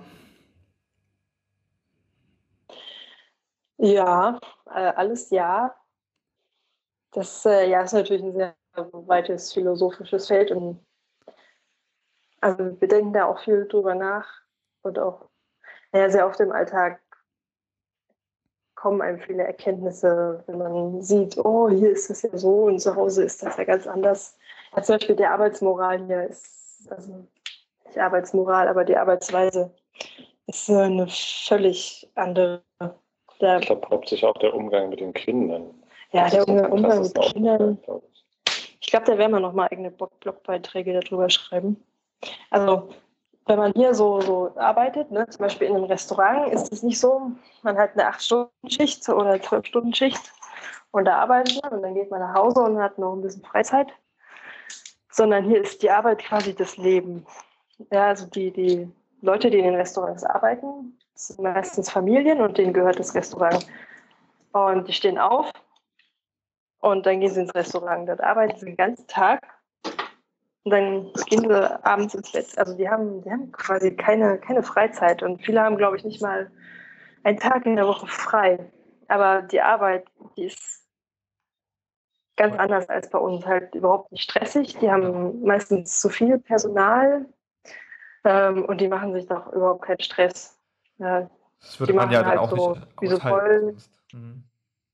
Ja, äh, alles ja. Das äh, ja, ist natürlich ein sehr weites philosophisches Feld und also wir denken da auch viel drüber nach und auch ja, sehr oft im Alltag kommen einem viele Erkenntnisse, wenn man sieht, oh, hier ist es ja so und zu Hause ist das ja ganz anders. Ja, zum Beispiel die Arbeitsmoral hier ist, also nicht Arbeitsmoral, aber die Arbeitsweise ist eine völlig andere. Der, ich glaube, hauptsächlich auch der Umgang mit den Kindern. Ja, der Umgang, Umgang mit den Kindern. Ich glaube, da werden wir nochmal eigene Blogbeiträge darüber schreiben. Also, wenn man hier so, so arbeitet, ne, zum Beispiel in einem Restaurant, ist es nicht so, man hat eine acht-Stunden-Schicht oder zwölf-Stunden-Schicht und da arbeitet man und dann geht man nach Hause und hat noch ein bisschen Freizeit. Sondern hier ist die Arbeit quasi das Leben. Ja, also die, die Leute, die in den Restaurants arbeiten, sind meistens Familien und denen gehört das Restaurant. Und die stehen auf und dann gehen sie ins Restaurant. Dort arbeiten sie den ganzen Tag und dann gehen sie abends ins Bett. Also die haben, die haben quasi keine, keine Freizeit und viele haben, glaube ich, nicht mal einen Tag in der Woche frei. Aber die Arbeit, die ist ganz anders als bei uns, halt überhaupt nicht stressig. Die haben meistens zu viel Personal ähm, und die machen sich doch überhaupt keinen Stress. Ja, das würde man ja dann halt auch so, nicht wie so voll. Mhm.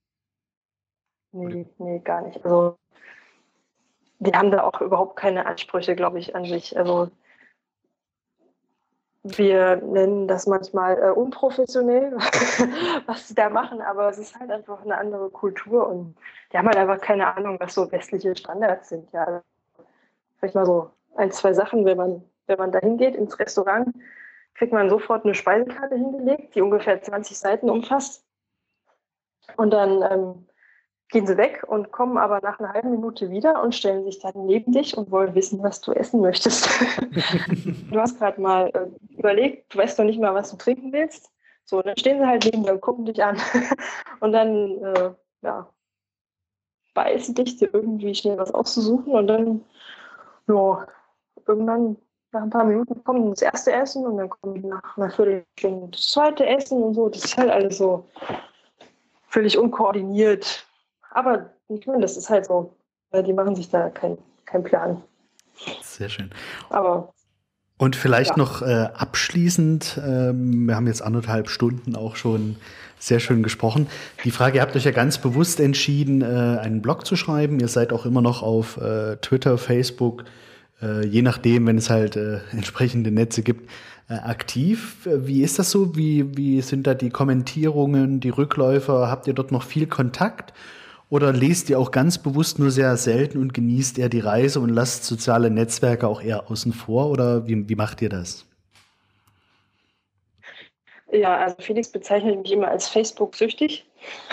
Nee, nee, gar nicht. Also die haben da auch überhaupt keine Ansprüche, glaube ich, an sich. Also wir nennen das manchmal äh, unprofessionell, was sie da machen, aber es ist halt einfach eine andere Kultur und die haben halt einfach keine Ahnung, was so westliche Standards sind. Ja, also, vielleicht mal so ein, zwei Sachen, wenn man, wenn man da hingeht ins Restaurant, kriegt man sofort eine Speisekarte hingelegt, die ungefähr zwanzig Seiten umfasst. Und dann ähm, gehen sie weg und kommen aber nach einer halben Minute wieder und stellen sich dann neben dich und wollen wissen, was du essen möchtest. Du hast gerade mal äh, überlegt, du weißt noch nicht mal, was du trinken willst. So, dann stehen sie halt neben dir und gucken dich an. Und dann, äh, ja, beißen dich, dir irgendwie schnell was auszusuchen und dann, ja, irgendwann nach ein paar Minuten kommt das erste Essen und dann kommt nach einer Viertelstunde das zweite Essen und so. Das ist halt alles so völlig unkoordiniert. Aber ich meine, das ist halt so, weil die machen sich da keinen kein Plan. Sehr schön. Aber Und vielleicht Ja. noch äh, abschließend, ähm, wir haben jetzt anderthalb Stunden auch schon sehr schön gesprochen. Die Frage, ihr habt euch ja ganz bewusst entschieden, äh, einen Blog zu schreiben. Ihr seid auch immer noch auf äh, Twitter, Facebook, äh, je nachdem, wenn es halt äh, entsprechende Netze gibt, äh, aktiv. Wie ist das so? Wie, wie sind da die Kommentierungen, die Rückläufer? Habt ihr dort noch viel Kontakt? Oder lest ihr auch ganz bewusst nur sehr selten und genießt eher die Reise und lasst soziale Netzwerke auch eher außen vor? Oder wie, wie macht ihr das? Ja, also Felix bezeichnet mich immer als Facebook-süchtig.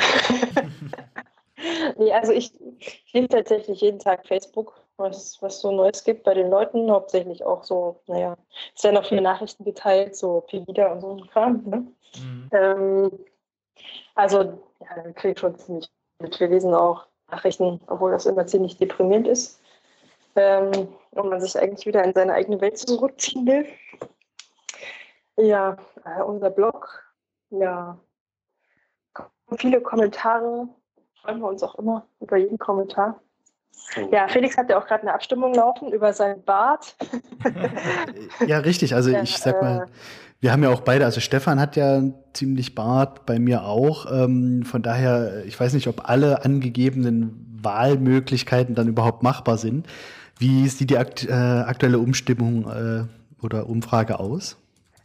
Nee, also ich lese tatsächlich jeden Tag Facebook, was was so Neues gibt bei den Leuten, hauptsächlich auch so, naja, es werden auch viele Nachrichten geteilt, so Pegida und so ein Kram, ne? Mhm. Ähm, also, ja, wir kriegen schon ziemlich mit. Wir lesen auch Nachrichten, obwohl das immer ziemlich deprimierend ist. Ähm, und man sich eigentlich wieder in seine eigene Welt zurückziehen will. Ja, äh, unser Blog, ja, viele Kommentare, freuen wir uns auch immer über jeden Kommentar. Ja, Felix hat ja auch gerade eine Abstimmung laufen über seinen Bart. Ja, richtig. Also Ja, ich sag mal, äh, wir haben ja auch beide, also Stefan hat ja ziemlich Bart, bei mir auch. Ähm, von daher, ich weiß nicht, ob alle angegebenen Wahlmöglichkeiten dann überhaupt machbar sind. Wie sieht die akt äh, aktuelle Umstimmung äh, oder Umfrage aus?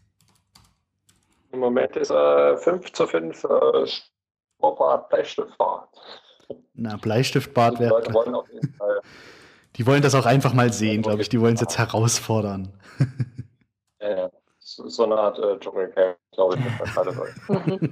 Im Moment ist äh, fünf zu fünf äh, Schnurrbart, Bleistiftbart. Na, Bleistiftbart Die Leute wäre. wollen auf jeden Fall. Die wollen das auch einfach mal sehen, glaube ich. Die wollen es jetzt herausfordern. Äh, so, so eine Art äh, Dschungelcamp, glaube ich, mit alle Leute.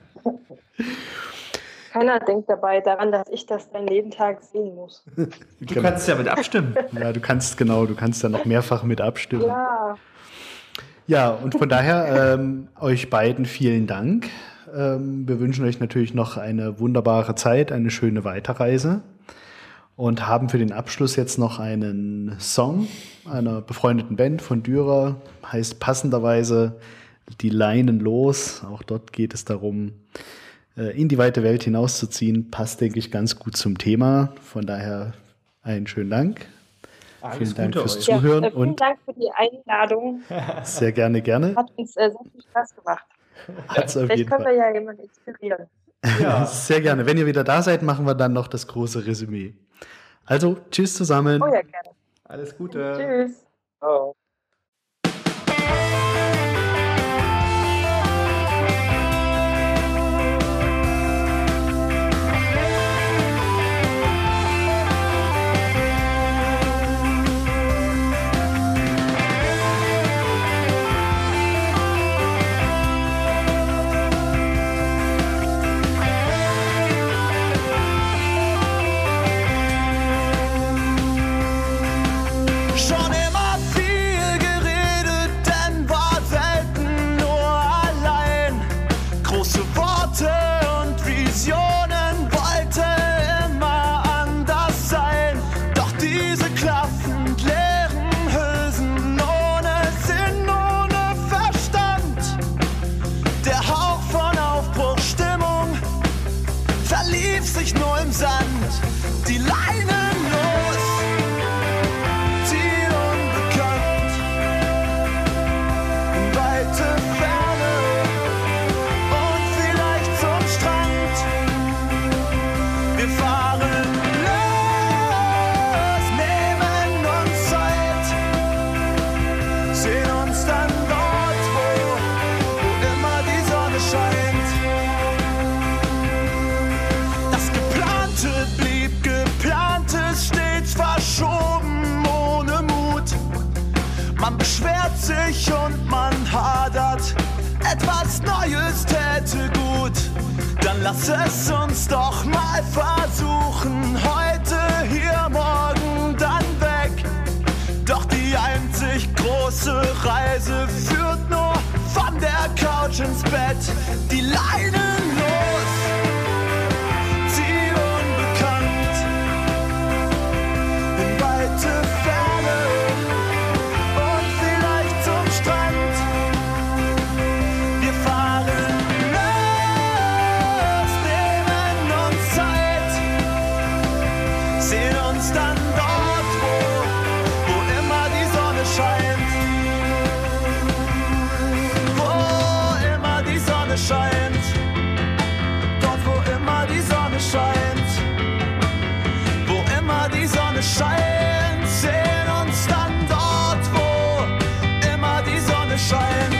Keiner denkt dabei daran, dass ich das dann jeden Tag sehen muss. Du Genau. kannst ja mit abstimmen. Ja, du kannst, genau, du kannst da noch mehrfach mit abstimmen. Ja, Ja, und von daher ähm, euch beiden vielen Dank. Ähm, wir wünschen euch natürlich noch eine wunderbare Zeit, eine schöne Weiterreise und haben für den Abschluss jetzt noch einen Song einer befreundeten Band von Dürer, heißt passenderweise Die Leinen los. Auch dort geht es darum, äh, in die weite Welt hinauszuziehen. Passt, denke ich, ganz gut zum Thema. Von daher einen schönen Dank. Alles Vielen Dank Gute fürs euch. ja Zuhören äh, vielen und Dank für die Einladung. sehr gerne, gerne. Hat uns äh, sehr viel Spaß gemacht. Hat's auf Vielleicht jeden können Fall. wir ja jemanden inspirieren. Ja. Sehr gerne. Wenn ihr wieder da seid, machen wir dann noch das große Resümee. Also, tschüss zusammen. Oh ja, gerne. Alles Gute. Tschüss. Ciao. Schon immer viel geredet, denn war selten nur allein. Große Worte und Visionen, wollte immer anders sein. Doch diese klaffend leeren Hülsen ohne Sinn, ohne Verstand. Der Hauch von Aufbruchstimmung verlief sich nur im Sand. Die Leinen los. Ziel unbekannt, weite Ferne und vielleicht zum Strand. Wir fahren los, nehmen uns Zeit, sehen uns dann dort, wo, wo immer die Sonne scheint. Das Geplante blieb Geplantes, stets verschoben, ohne Mut. Man beschwert sich und man hadert, etwas Neues täte gut. Dann lass es uns doch mal versuchen, heute hier, morgen dann weg. Doch die einzig große Reise führt nur von der Couch ins Bett. Die Leinen los. Ziel unbekannt, in weite Ferne und vielleicht zum Strand. Wir fahren los, nehmen uns Zeit, sehen uns dann dort, wo, wo immer die Sonne scheint. scheint. Dort, wo immer die Sonne scheint. Wo immer die Sonne scheint. Sehen uns dann dort, wo immer die Sonne scheint.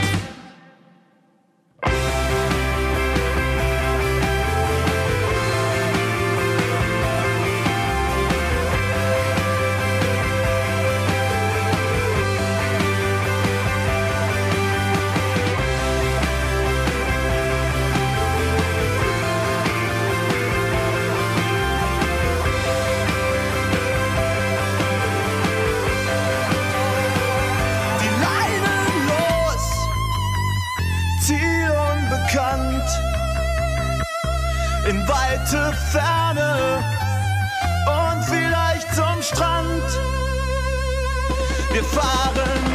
In weite Ferne und vielleicht zum Strand. Wir fahren